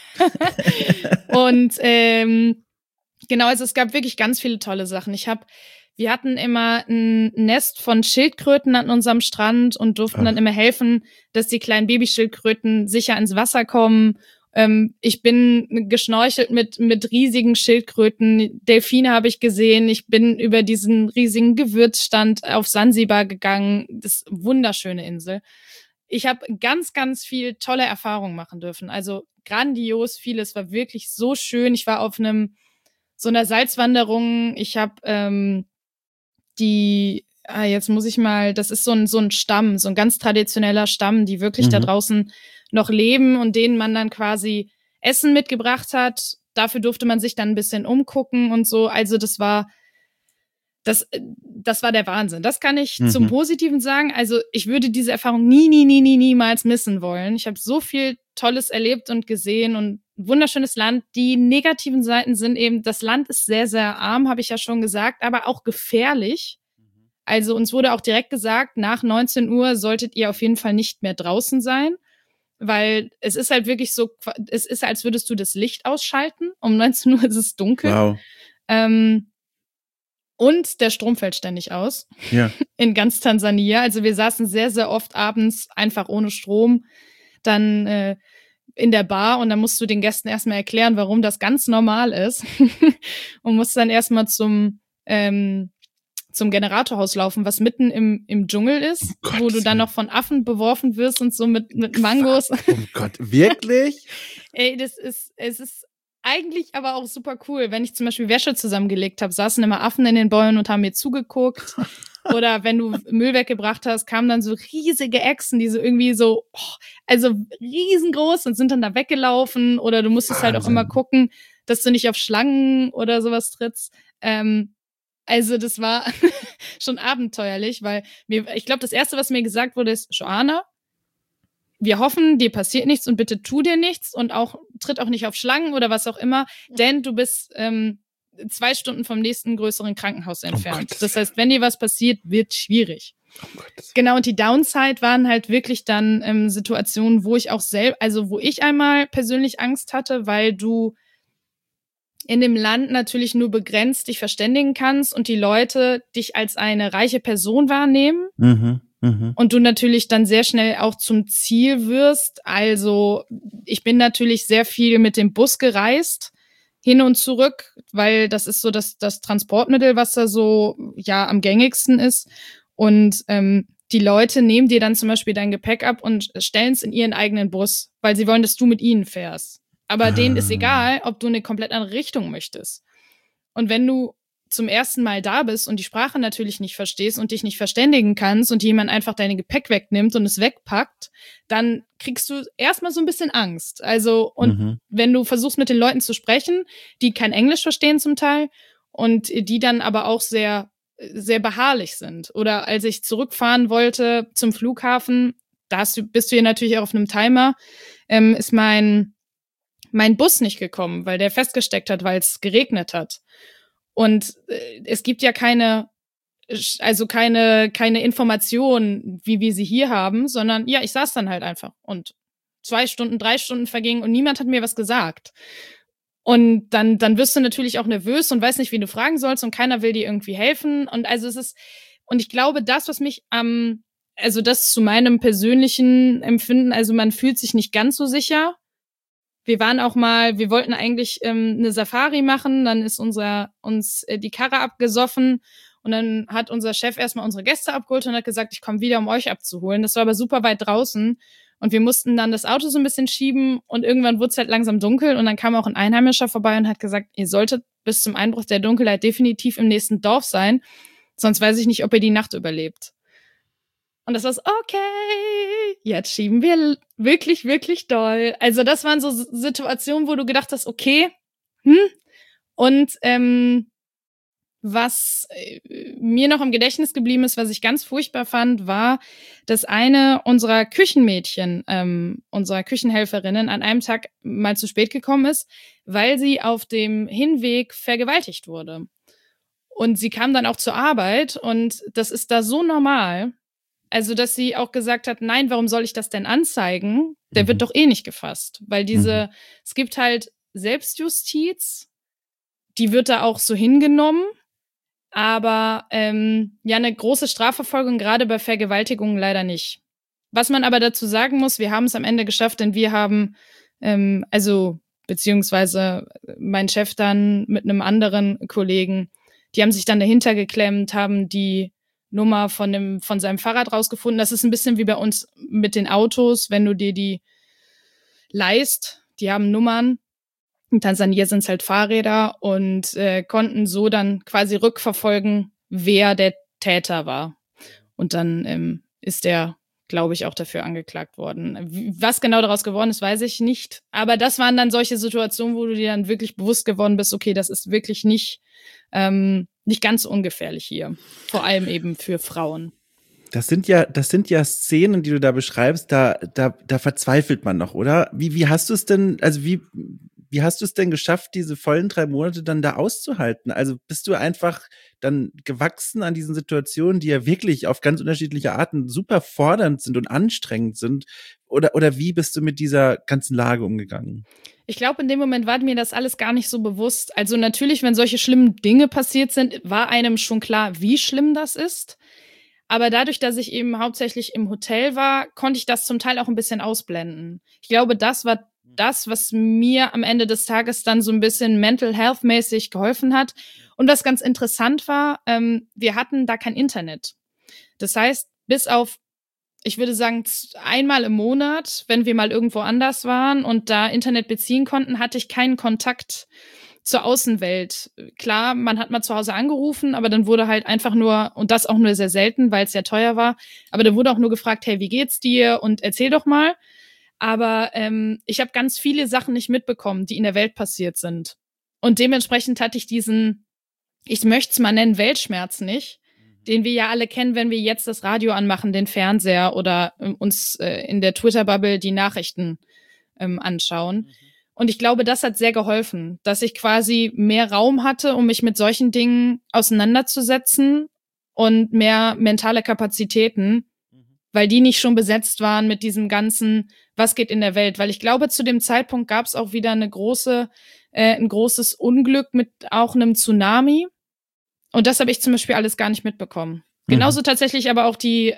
Und genau, also es gab wirklich ganz viele tolle Sachen. Wir hatten immer ein Nest von Schildkröten an unserem Strand und durften dann immer helfen, dass die kleinen Babyschildkröten sicher ins Wasser kommen. Ich bin geschnorchelt mit riesigen Schildkröten. Delfine habe ich gesehen. Ich bin über diesen riesigen Gewürzstand auf Sansibar gegangen. Das ist eine wunderschöne Insel. Ich habe ganz, ganz viel tolle Erfahrungen machen dürfen. Also grandios vieles war wirklich so schön. Ich war auf so einer Salzwanderung. Ich habe jetzt muss ich mal, das ist so ein Stamm, so ein ganz traditioneller Stamm, die wirklich da draußen noch leben und denen man dann quasi Essen mitgebracht hat. Dafür durfte man sich dann ein bisschen umgucken und so. Also das war der Wahnsinn. Das kann ich zum Positiven sagen. Also ich würde diese Erfahrung niemals missen wollen. Ich habe so viel Tolles erlebt und gesehen und ein wunderschönes Land. Die negativen Seiten sind eben, das Land ist sehr, sehr arm, habe ich ja schon gesagt, aber auch gefährlich. Also uns wurde auch direkt gesagt, nach 19 Uhr solltet ihr auf jeden Fall nicht mehr draußen sein, weil es ist halt wirklich so, es ist, als würdest du das Licht ausschalten. Um 19 Uhr ist es dunkel. Wow. Und der Strom fällt ständig aus. Ja. In ganz Tansania. Also wir saßen sehr, sehr oft abends einfach ohne Strom. Dann in der Bar und dann musst du den Gästen erstmal erklären, warum das ganz normal ist. Und musst dann erstmal zum Generatorhaus laufen, was mitten im Dschungel ist, wo du dann noch von Affen beworfen wirst und so mit Mangos. Oh Gott, wirklich? Ey, es ist eigentlich aber auch super cool. Wenn ich zum Beispiel Wäsche zusammengelegt habe, saßen immer Affen in den Bäumen und haben mir zugeguckt. Oder wenn du Müll weggebracht hast, kamen dann so riesige Echsen, die so irgendwie so, also riesengroß und sind dann da weggelaufen. Oder du musstest halt auch immer gucken, dass du nicht auf Schlangen oder sowas trittst. Also das war schon abenteuerlich, weil ich glaube, das Erste, was mir gesagt wurde, ist, Joanna, wir hoffen, dir passiert nichts und bitte tu dir nichts und auch tritt auch nicht auf Schlangen oder was auch immer, denn du bist 2 Stunden vom nächsten größeren Krankenhaus entfernt. Das heißt, wenn dir was passiert, wird schwierig. Genau, und die Downside waren halt wirklich dann Situationen, wo ich auch wo ich einmal persönlich Angst hatte, weil du in dem Land natürlich nur begrenzt dich verständigen kannst und die Leute dich als eine reiche Person wahrnehmen. Und du natürlich dann sehr schnell auch zum Ziel wirst. Also ich bin natürlich sehr viel mit dem Bus gereist, hin und zurück, weil das ist so das Transportmittel, was da so am gängigsten ist. Und die Leute nehmen dir dann zum Beispiel dein Gepäck ab und stellen es in ihren eigenen Bus, weil sie wollen, dass du mit ihnen fährst. Aber denen ist egal, ob du eine komplett andere Richtung möchtest. Und wenn du zum ersten Mal da bist und die Sprache natürlich nicht verstehst und dich nicht verständigen kannst und jemand einfach dein Gepäck wegnimmt und es wegpackt, dann kriegst du erstmal so ein bisschen Angst. Also, und wenn du versuchst mit den Leuten zu sprechen, die kein Englisch verstehen zum Teil und die dann aber auch sehr, sehr beharrlich sind. Oder als ich zurückfahren wollte zum Flughafen, bist du hier natürlich auch auf einem Timer, ist mein Bus nicht gekommen, weil der festgesteckt hat, weil es geregnet hat. Und es gibt ja keine Informationen, wie wir sie hier haben, sondern ich saß dann halt einfach und 2 Stunden, 3 Stunden vergingen und niemand hat mir was gesagt. Und dann wirst du natürlich auch nervös und weißt nicht, wen du fragen sollst und keiner will dir irgendwie helfen. Und also und ich glaube, das, was mich das zu meinem persönlichen Empfinden, also man fühlt sich nicht ganz so sicher, wir wollten eigentlich eine Safari machen, dann ist uns die Karre abgesoffen und dann hat unser Chef erstmal unsere Gäste abgeholt und hat gesagt, ich komme wieder, um euch abzuholen. Das war aber super weit draußen und wir mussten dann das Auto so ein bisschen schieben und irgendwann wurde es halt langsam dunkel und dann kam auch ein Einheimischer vorbei und hat gesagt, ihr solltet bis zum Einbruch der Dunkelheit definitiv im nächsten Dorf sein, sonst weiß ich nicht, ob ihr die Nacht überlebt. Und das war so, okay, jetzt schieben wir wirklich, wirklich doll. Also das waren so Situationen, wo du gedacht hast, okay, Und was mir noch im Gedächtnis geblieben ist, was ich ganz furchtbar fand, war, dass eine unserer Küchenmädchen, unserer Küchenhelferinnen, an einem Tag mal zu spät gekommen ist, weil sie auf dem Hinweg vergewaltigt wurde. Und sie kam dann auch zur Arbeit und das ist da so normal. Also, dass sie auch gesagt hat, nein, warum soll ich das denn anzeigen? Der wird doch eh nicht gefasst. Weil es gibt halt Selbstjustiz, die wird da auch so hingenommen. Aber ja, eine große Strafverfolgung, gerade bei Vergewaltigungen, leider nicht. Was man aber dazu sagen muss, wir haben es am Ende geschafft, denn wir haben, beziehungsweise mein Chef dann mit einem anderen Kollegen, die haben sich dann dahinter geklemmt, haben die Nummer von seinem Fahrrad rausgefunden. Das ist ein bisschen wie bei uns mit den Autos, wenn du dir die leihst, die haben Nummern. In Tansania sind es halt Fahrräder und konnten so dann quasi rückverfolgen, wer der Täter war. Und dann ist der, glaube ich, auch dafür angeklagt worden. Was genau daraus geworden ist, weiß ich nicht. Aber das waren dann solche Situationen, wo du dir dann wirklich bewusst geworden bist, okay, das ist wirklich nicht ganz so ungefährlich hier. Vor allem eben für Frauen. Das sind ja Szenen, die du da beschreibst, da verzweifelt man noch, oder? Wie hast du es denn, also wie hast du es denn geschafft, diese vollen 3 Monate dann da auszuhalten? Also bist du einfach dann gewachsen an diesen Situationen, die ja wirklich auf ganz unterschiedliche Arten super fordernd sind und anstrengend sind? Oder wie bist du mit dieser ganzen Lage umgegangen? Ich glaube, in dem Moment war mir das alles gar nicht so bewusst. Also natürlich, wenn solche schlimmen Dinge passiert sind, war einem schon klar, wie schlimm das ist. Aber dadurch, dass ich eben hauptsächlich im Hotel war, konnte ich das zum Teil auch ein bisschen ausblenden. Ich glaube, das war das, was mir am Ende des Tages dann so ein bisschen mental health mäßig geholfen hat. Und was ganz interessant war, wir hatten da kein Internet. Das heißt, bis auf, ich würde sagen, einmal im Monat, wenn wir mal irgendwo anders waren und da Internet beziehen konnten, hatte ich keinen Kontakt zur Außenwelt. Klar, man hat mal zu Hause angerufen, aber dann wurde halt einfach nur, und das auch nur sehr selten, weil es sehr teuer war, aber dann wurde auch nur gefragt, hey, wie geht's dir? Und erzähl doch mal. Aber ich habe ganz viele Sachen nicht mitbekommen, die in der Welt passiert sind. Und dementsprechend hatte ich diesen, ich möchte es mal nennen, Weltschmerz nicht, den wir ja alle kennen, wenn wir jetzt das Radio anmachen, den Fernseher oder uns in der Twitter-Bubble die Nachrichten anschauen. Und ich glaube, das hat sehr geholfen, dass ich quasi mehr Raum hatte, um mich mit solchen Dingen auseinanderzusetzen und mehr mentale Kapazitäten, weil die nicht schon besetzt waren mit diesem ganzen, was geht in der Welt. Weil ich glaube, zu dem Zeitpunkt gab es auch wieder ein großes Unglück mit auch einem Tsunami. Und das habe ich zum Beispiel alles gar nicht mitbekommen. Genauso tatsächlich aber auch die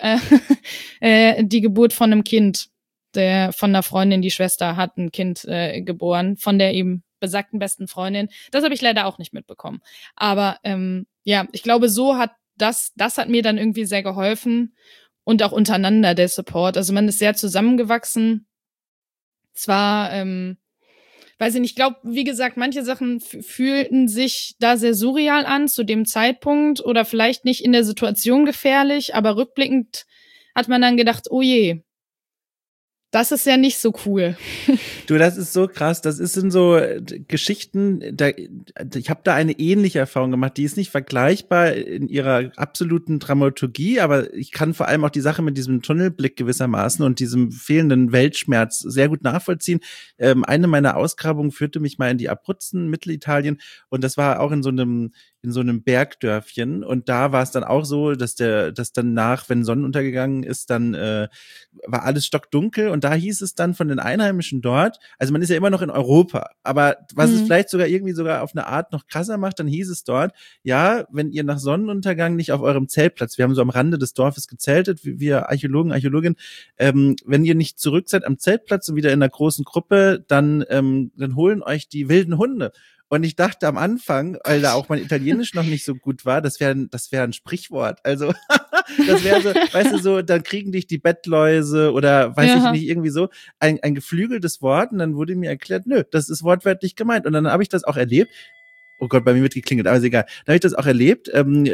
Geburt von einem Kind. Von einer Freundin, die Schwester hat ein Kind geboren, von der eben besagten besten Freundin. Das habe ich leider auch nicht mitbekommen. Aber ja, ich glaube, so hat das hat mir dann irgendwie sehr geholfen. Und auch untereinander der Support. Also man ist sehr zusammengewachsen. Zwar, weiß ich nicht, ich glaube, wie gesagt, manche Sachen fühlten sich da sehr surreal an zu dem Zeitpunkt oder vielleicht nicht in der Situation gefährlich, aber rückblickend hat man dann gedacht, oh je, das ist ja nicht so cool. Du, das ist so krass. Das sind so Geschichten, ich habe da eine ähnliche Erfahrung gemacht. Die ist nicht vergleichbar in ihrer absoluten Dramaturgie, aber ich kann vor allem auch die Sache mit diesem Tunnelblick gewissermaßen und diesem fehlenden Weltschmerz sehr gut nachvollziehen. Eine meiner Ausgrabungen führte mich mal in die Abruzzen, Mittelitalien, und das war auch in so einem in so einem Bergdörfchen und da war es dann auch so, dass dann wenn Sonnenuntergegangen ist, dann war alles stockdunkel und da hieß es dann von den Einheimischen dort, also man ist ja immer noch in Europa, aber was es vielleicht sogar auf eine Art noch krasser macht, dann hieß es dort, ja, wenn ihr nach Sonnenuntergang nicht auf eurem Zeltplatz, wir haben so am Rande des Dorfes gezeltet, wir Archäologen, Archäologinnen, wenn ihr nicht zurück seid am Zeltplatz und wieder in einer großen Gruppe, dann holen euch die wilden Hunde. Und ich dachte am Anfang, weil da auch mein Italienisch noch nicht so gut war, das wäre ein Sprichwort. Also das wäre so, weißt du, so, dann kriegen dich die Bettläuse oder weiß ich nicht, irgendwie so ein geflügeltes Wort. Und dann wurde mir erklärt, nö, das ist wortwörtlich gemeint. Und dann habe ich das auch erlebt. Oh Gott, bei mir wird geklingelt, aber ist egal. Da habe ich das auch erlebt,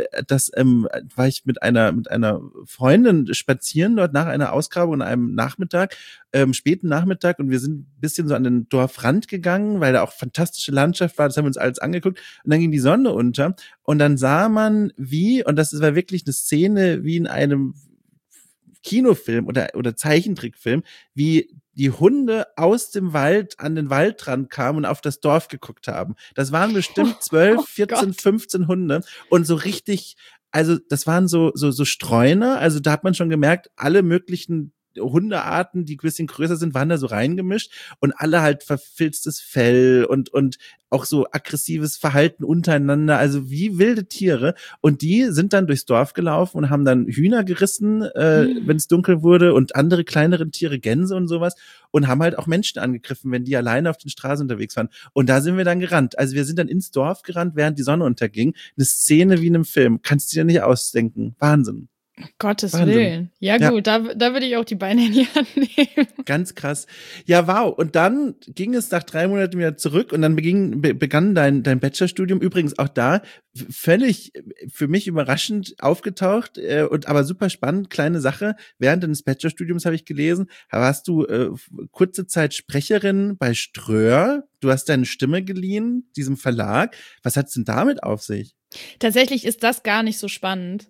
war ich mit einer Freundin spazieren dort nach einer Ausgrabung an einem Nachmittag, späten Nachmittag und wir sind ein bisschen so an den Dorfrand gegangen, weil da auch fantastische Landschaft war, das haben wir uns alles angeguckt und dann ging die Sonne unter und dann sah man und das war wirklich eine Szene wie in einem Kinofilm oder Zeichentrickfilm, wie die Hunde aus dem Wald an den Waldrand kamen und auf das Dorf geguckt haben. Das waren bestimmt 12, 14, 15 Hunde und so richtig, also das waren so Streuner, also da hat man schon gemerkt, alle möglichen Hundearten, die ein bisschen größer sind, waren da so reingemischt und alle halt verfilztes Fell und auch so aggressives Verhalten untereinander, also wie wilde Tiere und die sind dann durchs Dorf gelaufen und haben dann Hühner gerissen, wenn es dunkel wurde und andere kleinere Tiere, Gänse und sowas und haben halt auch Menschen angegriffen, wenn die alleine auf den Straßen unterwegs waren und da sind wir dann gerannt, also wir sind dann ins Dorf gerannt, während die Sonne unterging, eine Szene wie in einem Film, kannst du dir nicht ausdenken, Wahnsinn. Gottes Willen. Ja gut, da würde ich auch die Beine in die Hand nehmen. Ganz krass. Ja, wow. Und dann ging es nach 3 Monaten wieder zurück und dann begann dein Bachelorstudium. Übrigens auch da völlig für mich überraschend aufgetaucht aber super spannend. Kleine Sache. Während deines Bachelorstudiums habe ich gelesen, warst du kurze Zeit Sprecherin bei Ströer. Du hast deine Stimme geliehen, diesem Verlag. Was hat's denn damit auf sich? Tatsächlich ist das gar nicht so spannend.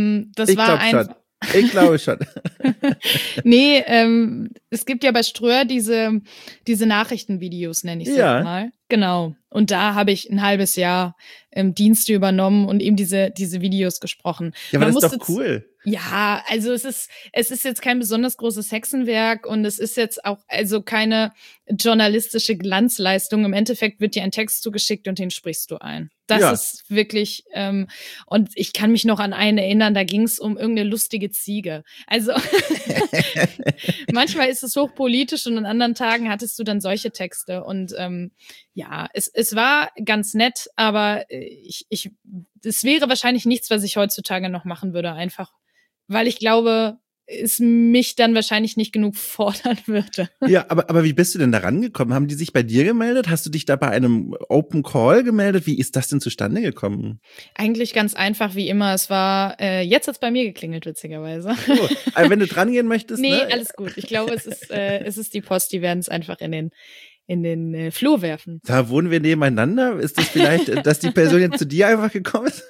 Ich glaube schon. Nee, es gibt ja bei Ströer diese Nachrichtenvideos, nenne ich es mal. Genau. Und da habe ich ein halbes Jahr Dienste übernommen und eben diese Videos gesprochen. Ja, aber das ist doch cool. Ja, also es ist jetzt kein besonders großes Hexenwerk und es ist jetzt auch also keine journalistische Glanzleistung. Im Endeffekt wird dir ein Text zugeschickt und den sprichst du ein. Das ist wirklich, und ich kann mich noch an einen erinnern, da ging es um irgendeine lustige Ziege. Also manchmal ist es hochpolitisch und an anderen Tagen hattest du dann solche Texte und es war ganz nett, aber es wäre wahrscheinlich nichts, was ich heutzutage noch machen würde, einfach weil ich glaube, es mich dann wahrscheinlich nicht genug fordern würde. Ja, aber wie bist du denn da rangekommen? Haben die sich bei dir gemeldet? Hast du dich da bei einem Open Call gemeldet? Wie ist das denn zustande gekommen? Eigentlich ganz einfach wie immer. Es war, jetzt hat's bei mir geklingelt, witzigerweise. Oh, aber wenn du dran gehen möchtest, nee, alles gut. Ich glaube, es ist die Post, die werden es einfach in den Flur werfen. Da wohnen wir nebeneinander? Ist das vielleicht, dass die Person jetzt zu dir einfach gekommen ist?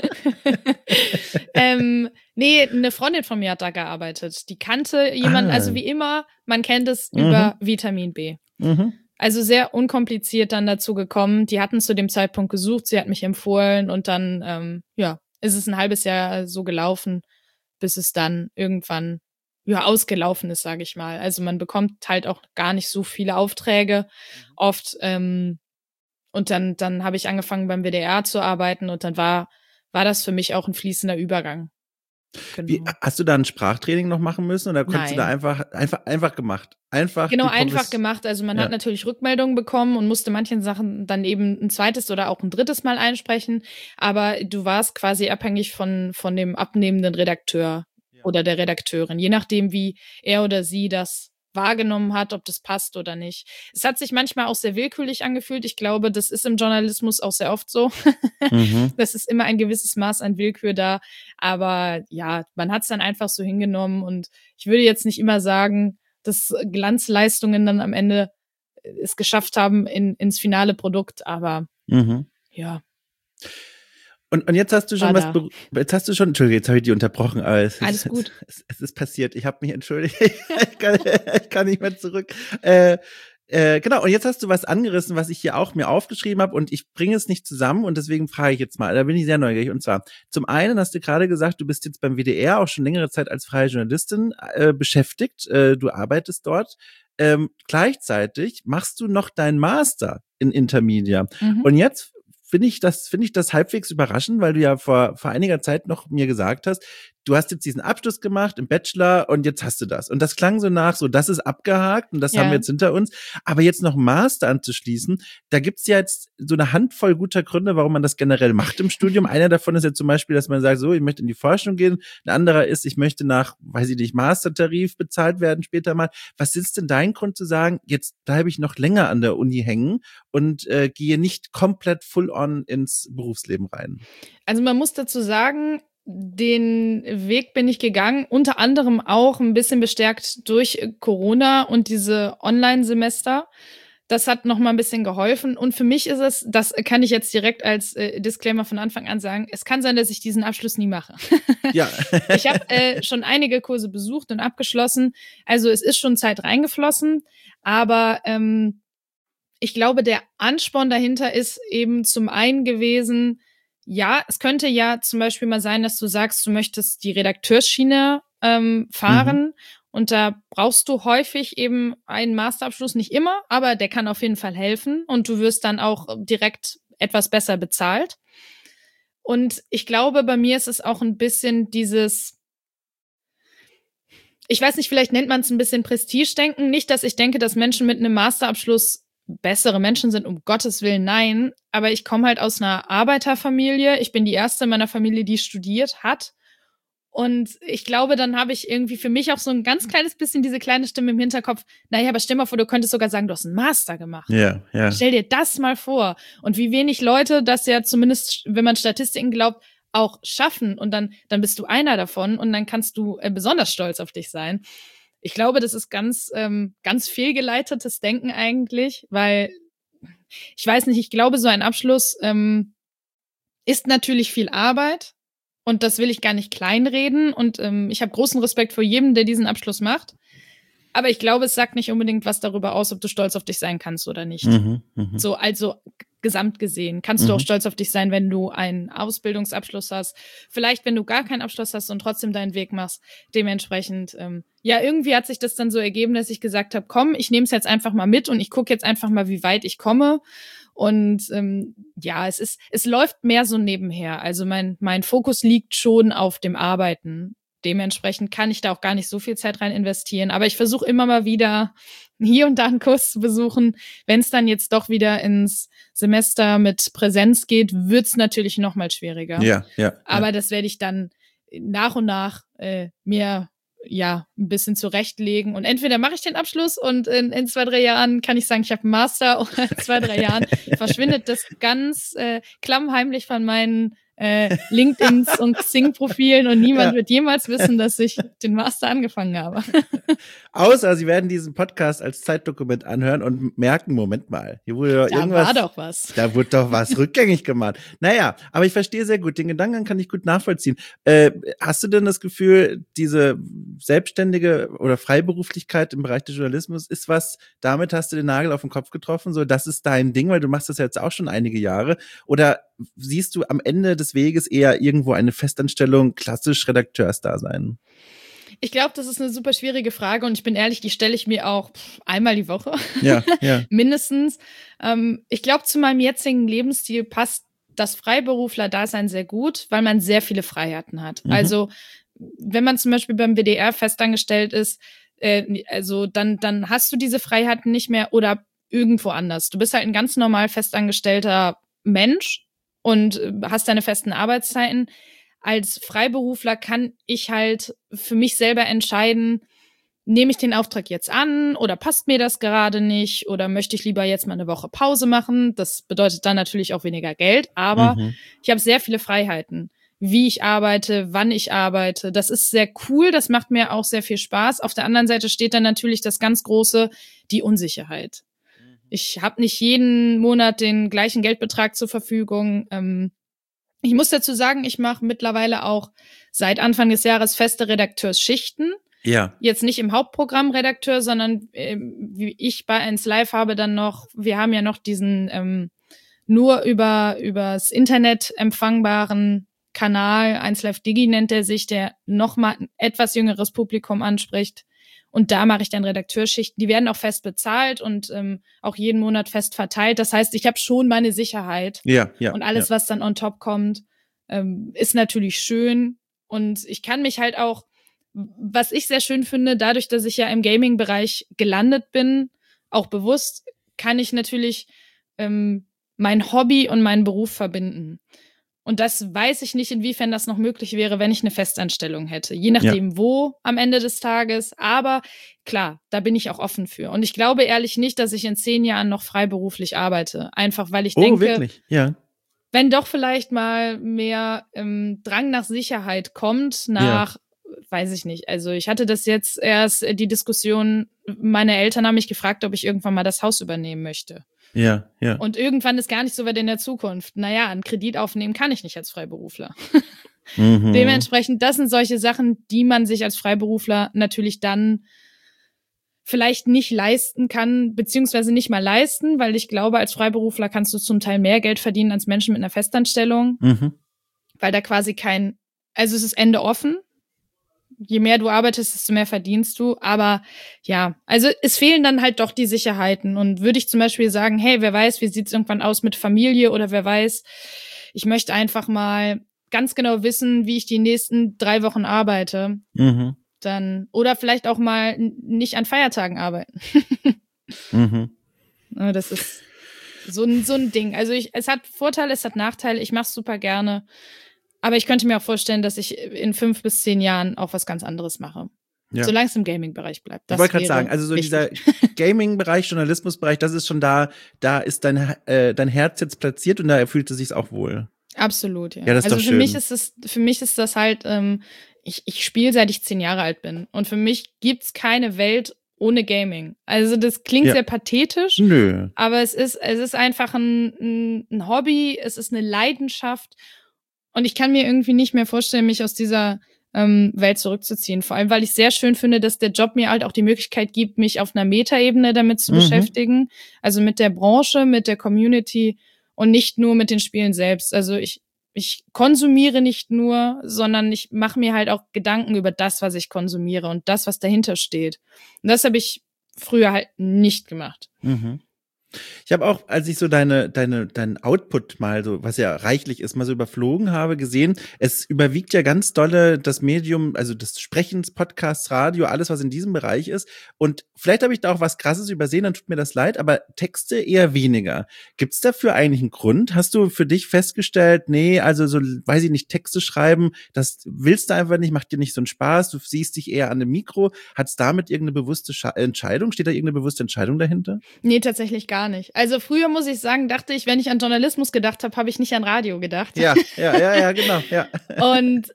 Nee, eine Freundin von mir hat da gearbeitet. Die kannte jemanden, also wie immer, man kennt es über Vitamin B. Also sehr unkompliziert dann dazu gekommen. Die hatten zu dem Zeitpunkt gesucht, sie hat mich empfohlen und dann, ist es ein halbes Jahr so gelaufen, bis es dann irgendwann ausgelaufen ist, sage ich mal. Also man bekommt halt auch gar nicht so viele Aufträge oft. Und dann habe ich angefangen beim WDR zu arbeiten und dann war das für mich auch ein fließender Übergang. Genau. Hast du da ein Sprachtraining noch machen müssen oder konntest du da einfach gemacht? Einfach gemacht. Also man hat natürlich Rückmeldungen bekommen und musste manchen Sachen dann eben ein zweites oder auch ein drittes Mal einsprechen. Aber du warst quasi abhängig von dem abnehmenden Redakteur oder der Redakteurin, je nachdem, wie er oder sie das wahrgenommen hat, ob das passt oder nicht. Es hat sich manchmal auch sehr willkürlich angefühlt. Ich glaube, das ist im Journalismus auch sehr oft so. Das ist immer ein gewisses Maß an Willkür da. Aber ja, man hat es dann einfach so hingenommen. Und ich würde jetzt nicht immer sagen, dass Glanzleistungen dann am Ende es geschafft haben ins finale Produkt. Aber ja. Und jetzt hast du schon Entschuldigung, jetzt habe ich dich unterbrochen, aber alles gut. Es ist passiert, ich habe mich entschuldigt, ich kann nicht mehr zurück. Genau, und jetzt hast du was angerissen, was ich hier auch mir aufgeschrieben habe und ich bringe es nicht zusammen und deswegen frage ich jetzt mal, da bin ich sehr neugierig. Und zwar, zum einen hast du gerade gesagt, du bist jetzt beim WDR auch schon längere Zeit als freie Journalistin beschäftigt, du arbeitest dort. Gleichzeitig machst du noch deinen Master in Intermedia. Und jetzt finde ich das halbwegs überraschend, weil du ja vor einiger Zeit noch mir gesagt hast, du hast jetzt diesen Abschluss gemacht im Bachelor und jetzt hast du das. Und das klang so nach, so das ist abgehakt und das haben wir jetzt hinter uns. Aber jetzt noch Master anzuschließen, da gibt's ja jetzt so eine Handvoll guter Gründe, warum man das generell macht im Studium. Einer davon ist ja zum Beispiel, dass man sagt, so, ich möchte in die Forschung gehen. Ein anderer ist, ich möchte nach, weiß ich nicht, Mastertarif bezahlt werden später mal. Was ist denn dein Grund zu sagen, jetzt bleibe ich noch länger an der Uni hängen und gehe nicht komplett full on ins Berufsleben rein? Also man muss dazu sagen, den Weg bin ich gegangen, unter anderem auch ein bisschen bestärkt durch Corona und diese Online-Semester. Das hat noch mal ein bisschen geholfen. Und für mich ist es, das kann ich jetzt direkt als Disclaimer von Anfang an sagen, es kann sein, dass ich diesen Abschluss nie mache. Ja. Ich habe schon einige Kurse besucht und abgeschlossen. Also es ist schon Zeit reingeflossen. Aber ich glaube, der Ansporn dahinter ist eben zum einen gewesen, ja, es könnte ja zum Beispiel mal sein, dass du sagst, du möchtest die Redakteursschiene fahren und da brauchst du häufig eben einen Masterabschluss, nicht immer, aber der kann auf jeden Fall helfen und du wirst dann auch direkt etwas besser bezahlt. Und ich glaube, bei mir ist es auch ein bisschen dieses, ich weiß nicht, vielleicht nennt man es ein bisschen Prestigedenken. Nicht, dass ich denke, dass Menschen mit einem Masterabschluss bessere Menschen sind, um Gottes Willen, nein. Aber ich komme halt aus einer Arbeiterfamilie. Ich bin die erste in meiner Familie, die studiert hat. Und ich glaube, dann habe ich irgendwie für mich auch so ein ganz kleines bisschen diese kleine Stimme im Hinterkopf. Naja, aber stell mal vor, du könntest sogar sagen, du hast einen Master gemacht. Ja, ja. Stell dir das mal vor. Und wie wenig Leute das ja zumindest, wenn man Statistiken glaubt, auch schaffen. Und dann bist du einer davon und dann kannst du besonders stolz auf dich sein. Ich glaube, das ist ganz fehlgeleitetes Denken eigentlich, weil ich weiß nicht, ich glaube, so ein Abschluss ist natürlich viel Arbeit und das will ich gar nicht kleinreden und ich habe großen Respekt vor jedem, der diesen Abschluss macht. Aber ich glaube, es sagt nicht unbedingt was darüber aus, ob du stolz auf dich sein kannst oder nicht. So, also gesamt gesehen kannst du auch stolz auf dich sein, wenn du einen Ausbildungsabschluss hast. Vielleicht, wenn du gar keinen Abschluss hast und trotzdem deinen Weg machst. Dementsprechend, ja, irgendwie hat sich das dann so ergeben, dass ich gesagt habe, komm, ich nehme es jetzt einfach mal mit und ich gucke jetzt einfach mal, wie weit ich komme. Und ja, es läuft mehr so nebenher. Also mein Fokus liegt schon auf dem Arbeiten. Dementsprechend kann ich da auch gar nicht so viel Zeit rein investieren. Aber ich versuche immer mal wieder hier und da einen Kurs zu besuchen. Wenn es dann jetzt doch wieder ins Semester mit Präsenz geht, wird's natürlich noch mal schwieriger. Ja. Aber das werde ich dann nach und nach mir ein bisschen zurechtlegen. Und entweder mache ich den Abschluss und in 2-3 Jahren kann ich sagen, ich habe einen Master, oder in 2-3 Jahren verschwindet das ganz klammheimlich von meinen LinkedIns und Xing-Profilen und niemand wird jemals wissen, dass ich den Master angefangen habe. Außer sie werden diesen Podcast als Zeitdokument anhören und merken, Moment mal, hier wurde irgendwas. Da war doch was. Da wurde doch was rückgängig gemacht. Naja, aber ich verstehe sehr gut, den Gedanken kann ich gut nachvollziehen. Hast du denn das Gefühl, diese selbstständige oder Freiberuflichkeit im Bereich des Journalismus ist was, damit hast du den Nagel auf den Kopf getroffen, so das ist dein Ding, weil du machst das ja jetzt auch schon einige Jahre, oder siehst du am Ende des Weges eher irgendwo eine Festanstellung, klassisch Redakteursdasein? Ich glaube, das ist eine super schwierige Frage und ich bin ehrlich, die stelle ich mir auch einmal die Woche. Ja. Mindestens. Ich glaube, zu meinem jetzigen Lebensstil passt das Freiberufler-Dasein sehr gut, weil man sehr viele Freiheiten hat. Also, wenn man zum Beispiel beim WDR festangestellt ist, also dann hast du diese Freiheiten nicht mehr oder irgendwo anders. Du bist halt ein ganz normal festangestellter Mensch und hast deine festen Arbeitszeiten. Als Freiberufler kann ich halt für mich selber entscheiden, nehme ich den Auftrag jetzt an oder passt mir das gerade nicht oder möchte ich lieber jetzt mal eine Woche Pause machen. Das bedeutet dann natürlich auch weniger Geld, aber ich habe sehr viele Freiheiten, wie ich arbeite, wann ich arbeite. Das ist sehr cool, das macht mir auch sehr viel Spaß. Auf der anderen Seite steht dann natürlich das ganz große, die Unsicherheit. Ich habe nicht jeden Monat den gleichen Geldbetrag zur Verfügung. Ich muss dazu sagen, ich mache mittlerweile auch seit Anfang des Jahres feste Redakteursschichten. Ja. Jetzt nicht im Hauptprogramm Redakteur, sondern wie ich bei 1 Live habe dann noch, wir haben ja noch diesen nur übers Internet empfangbaren Kanal, 1 Live Digi nennt er sich, der nochmal ein etwas jüngeres Publikum anspricht. Und da mache ich dann Redakteurschichten. Die werden auch fest bezahlt und auch jeden Monat fest verteilt. Das heißt, ich habe schon meine Sicherheit. Ja. Und alles, was dann on top kommt, ist natürlich schön. Und ich kann mich halt auch, was ich sehr schön finde, dadurch, dass ich ja im Gaming-Bereich gelandet bin, auch bewusst, kann ich natürlich mein Hobby und meinen Beruf verbinden. Und das weiß ich nicht, inwiefern das noch möglich wäre, wenn ich eine Festanstellung hätte. Je nachdem, wo am Ende des Tages. Aber klar, da bin ich auch offen für. Und ich glaube ehrlich nicht, dass ich in 10 Jahren noch freiberuflich arbeite. Einfach, weil ich denke, wirklich? Ja. Wenn doch vielleicht mal mehr Drang nach Sicherheit kommt, weiß ich nicht. Also ich hatte das jetzt erst die Diskussion, meine Eltern haben mich gefragt, ob ich irgendwann mal das Haus übernehmen möchte. Ja. Und irgendwann ist gar nicht so weit in der Zukunft. Naja, einen Kredit aufnehmen kann ich nicht als Freiberufler. Dementsprechend, das sind solche Sachen, die man sich als Freiberufler natürlich dann vielleicht nicht leisten kann, beziehungsweise nicht mal leisten, weil ich glaube, als Freiberufler kannst du zum Teil mehr Geld verdienen als Menschen mit einer Festanstellung, weil da quasi also es ist Ende offen. Je mehr du arbeitest, desto mehr verdienst du. Aber ja, also es fehlen dann halt doch die Sicherheiten. Und würde ich zum Beispiel sagen, hey, wer weiß, wie sieht's irgendwann aus mit Familie, oder wer weiß, ich möchte einfach mal ganz genau wissen, wie ich die nächsten 3 Wochen arbeite. Dann, oder vielleicht auch mal nicht an Feiertagen arbeiten. Das ist so ein Ding. Also es hat Vorteile, es hat Nachteile. Ich mache es super gerne. Aber ich könnte mir auch vorstellen, dass ich in 5 bis 10 Jahren auch was ganz anderes mache. Ja. Solange es im Gaming-Bereich bleibt. Ich wollte gerade sagen, also so dieser Gaming-Bereich, Journalismus-Bereich, das ist schon da ist dein Herz jetzt platziert und da fühlt es sich auch wohl. Absolut, ja. Ja, das ist also doch schön. Für mich ist das halt, ich spiele, seit ich 10 Jahre alt bin. Und für mich gibt's keine Welt ohne Gaming. Also das klingt sehr pathetisch. Nö. Aber es ist einfach ein Hobby, es ist eine Leidenschaft. Und ich kann mir irgendwie nicht mehr vorstellen, mich aus dieser Welt zurückzuziehen. Vor allem, weil ich sehr schön finde, dass der Job mir halt auch die Möglichkeit gibt, mich auf einer Metaebene damit zu beschäftigen. Also mit der Branche, mit der Community und nicht nur mit den Spielen selbst. Also ich konsumiere nicht nur, sondern ich mache mir halt auch Gedanken über das, was ich konsumiere und das, was dahinter steht. Und das habe ich früher halt nicht gemacht. Ich habe auch, als ich so dein Output mal so, was ja reichlich ist, mal so überflogen habe, gesehen, es überwiegt ja ganz dolle das Medium, also des Sprechens, Podcasts, Radio, alles, was in diesem Bereich ist. Und vielleicht habe ich da auch was Krasses übersehen, dann tut mir das leid, aber Texte eher weniger. Gibt's dafür eigentlich einen Grund? Hast du für dich festgestellt, nee, also so, weiß ich nicht, Texte schreiben, das willst du einfach nicht, macht dir nicht so einen Spaß, du siehst dich eher an dem Mikro. Hat's damit irgendeine bewusste Entscheidung? Steht da irgendeine bewusste Entscheidung dahinter? Nee, tatsächlich gar nicht. Also früher, muss ich sagen, dachte ich, wenn ich an Journalismus gedacht habe, habe ich nicht an Radio gedacht. Ja, genau, ja. Und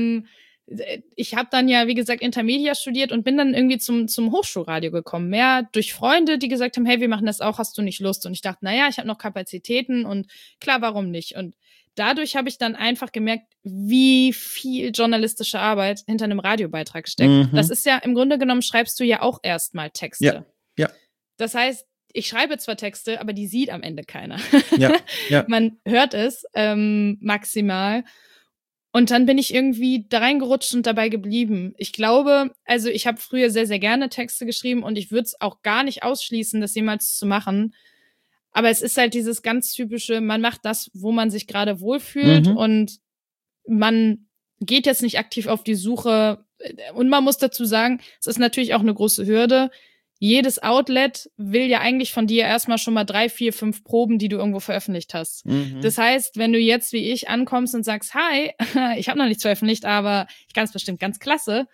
ich habe dann ja, wie gesagt, Intermedia studiert und bin dann irgendwie zum Hochschulradio gekommen. Mehr durch Freunde, die gesagt haben, hey, wir machen das auch, hast du nicht Lust? Und ich dachte, naja, ich habe noch Kapazitäten und klar, warum nicht? Und dadurch habe ich dann einfach gemerkt, wie viel journalistische Arbeit hinter einem Radiobeitrag steckt. Das ist ja, im Grunde genommen schreibst du ja auch erstmal Texte. Ja. Das heißt, ich schreibe zwar Texte, aber die sieht am Ende keiner. Ja. Man hört es maximal. Und dann bin ich irgendwie da reingerutscht und dabei geblieben. Ich glaube, also ich habe früher sehr, sehr gerne Texte geschrieben und ich würde es auch gar nicht ausschließen, das jemals zu machen. Aber es ist halt dieses ganz typische, man macht das, wo man sich gerade wohlfühlt und man geht jetzt nicht aktiv auf die Suche. Und man muss dazu sagen, es ist natürlich auch eine große Hürde. Jedes Outlet will ja eigentlich von dir erstmal schon mal 3, 4, 5 Proben, die du irgendwo veröffentlicht hast. Das heißt, wenn du jetzt wie ich ankommst und sagst, hi, ich habe noch nichts veröffentlicht, aber ich kann es bestimmt ganz klasse,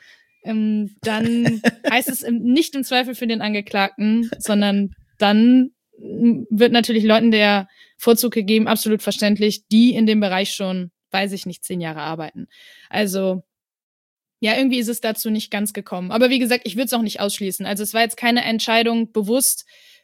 dann heißt es nicht im Zweifel für den Angeklagten, sondern dann wird natürlich Leuten der Vorzug gegeben, absolut verständlich, die in dem Bereich schon, weiß ich nicht, 10 Jahre arbeiten. Also ja, irgendwie ist es dazu nicht ganz gekommen. Aber wie gesagt, ich würde es auch nicht ausschließen. Also es war jetzt keine Entscheidung bewusst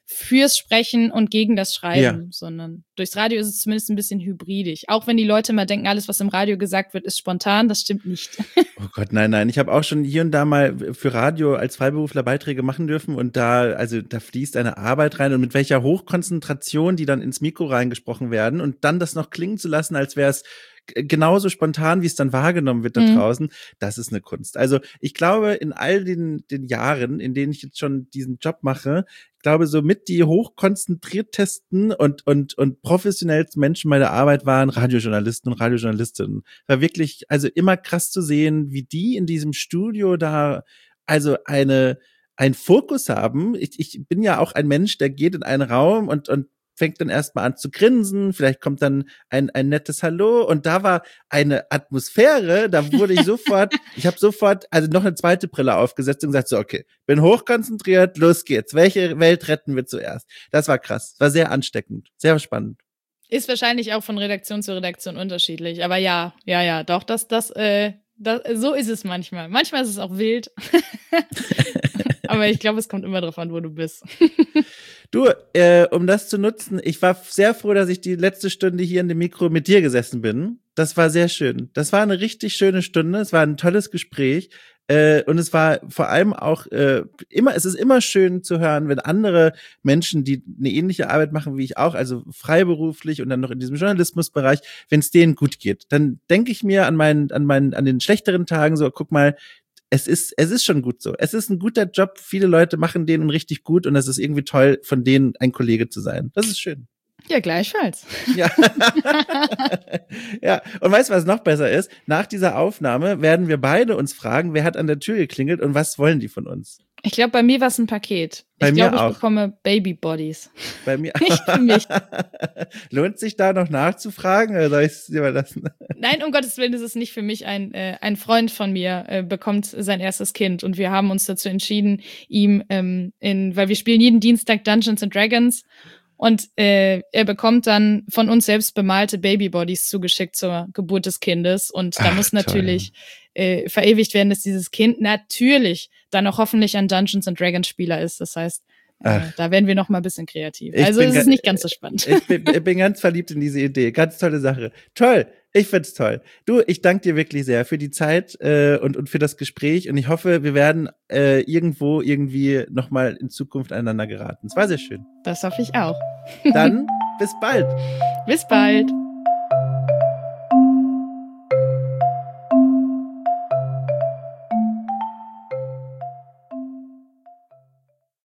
fürs Sprechen und gegen das Schreiben, sondern durchs Radio ist es zumindest ein bisschen hybridisch. Auch wenn die Leute mal denken, alles, was im Radio gesagt wird, ist spontan, das stimmt nicht. Oh Gott, nein. Ich habe auch schon hier und da mal für Radio als Freiberufler Beiträge machen dürfen und da fließt eine Arbeit rein und mit welcher Hochkonzentration die dann ins Mikro reingesprochen werden und dann das noch klingen zu lassen, als wäre es genauso spontan, wie es dann wahrgenommen wird da draußen, das ist eine Kunst. Also ich glaube, in all den Jahren, in denen ich jetzt schon diesen Job mache, ich glaube, somit die hochkonzentriertesten und professionellsten Menschen bei der Arbeit waren Radiojournalisten und Radiojournalistinnen. War wirklich, also immer krass zu sehen, wie die in diesem Studio da, also ein Fokus haben. Ich bin ja auch ein Mensch, der geht in einen Raum und fängt dann erstmal an zu grinsen, vielleicht kommt dann ein nettes Hallo und da war eine Atmosphäre, da wurde ich habe sofort also noch eine zweite Brille aufgesetzt und gesagt so, okay, bin hochkonzentriert, los geht's, welche Welt retten wir zuerst? Das war krass, war sehr ansteckend, sehr spannend. Ist wahrscheinlich auch von Redaktion zu Redaktion unterschiedlich, aber ja, doch, das, so ist es manchmal. Manchmal ist es auch wild, aber ich glaube, es kommt immer drauf an, wo du bist. Du, um das zu nutzen, ich war sehr froh, dass ich die letzte Stunde hier in dem Mikro mit dir gesessen bin. Das war sehr schön. Das war eine richtig schöne Stunde. Es war ein tolles Gespräch. Und es war vor allem auch es ist immer schön zu hören, wenn andere Menschen, die eine ähnliche Arbeit machen wie ich auch, also freiberuflich und dann noch in diesem Journalismusbereich, wenn es denen gut geht. Dann denke ich mir an den schlechteren Tagen so, guck mal, es ist schon gut so. Es ist ein guter Job. Viele Leute machen den richtig gut und es ist irgendwie toll, von denen ein Kollege zu sein. Das ist schön. Ja, gleichfalls. Ja. Ja. Und weißt du, was noch besser ist? Nach dieser Aufnahme werden wir beide uns fragen, wer hat an der Tür geklingelt und was wollen die von uns? Ich glaube, bei mir war es ein Paket. Bei mir ich auch. bekomme Babybodies. Bei mir Nicht für mich. Lohnt sich da noch nachzufragen oder soll ich es dir überlassen? Nein, um Gottes Willen ist es nicht für mich. Ein Freund von mir bekommt sein erstes Kind und wir haben uns dazu entschieden, ihm weil wir spielen jeden Dienstag Dungeons and Dragons und er bekommt dann von uns selbst bemalte Babybodies zugeschickt zur Geburt des Kindes und da muss natürlich verewigt werden, dass dieses Kind natürlich dann auch hoffentlich ein Dungeons and Dragons Spieler ist. Das heißt, da werden wir noch mal ein bisschen kreativ. Also es ist nicht ganz so spannend. Ich bin ganz verliebt in diese Idee. Ganz tolle Sache. Toll. Ich find's toll. Du, ich danke dir wirklich sehr für die Zeit und für das Gespräch und ich hoffe, wir werden irgendwie noch mal in Zukunft aneinander geraten. Es war sehr schön. Das hoffe ich auch. Dann bis bald. Bis bald.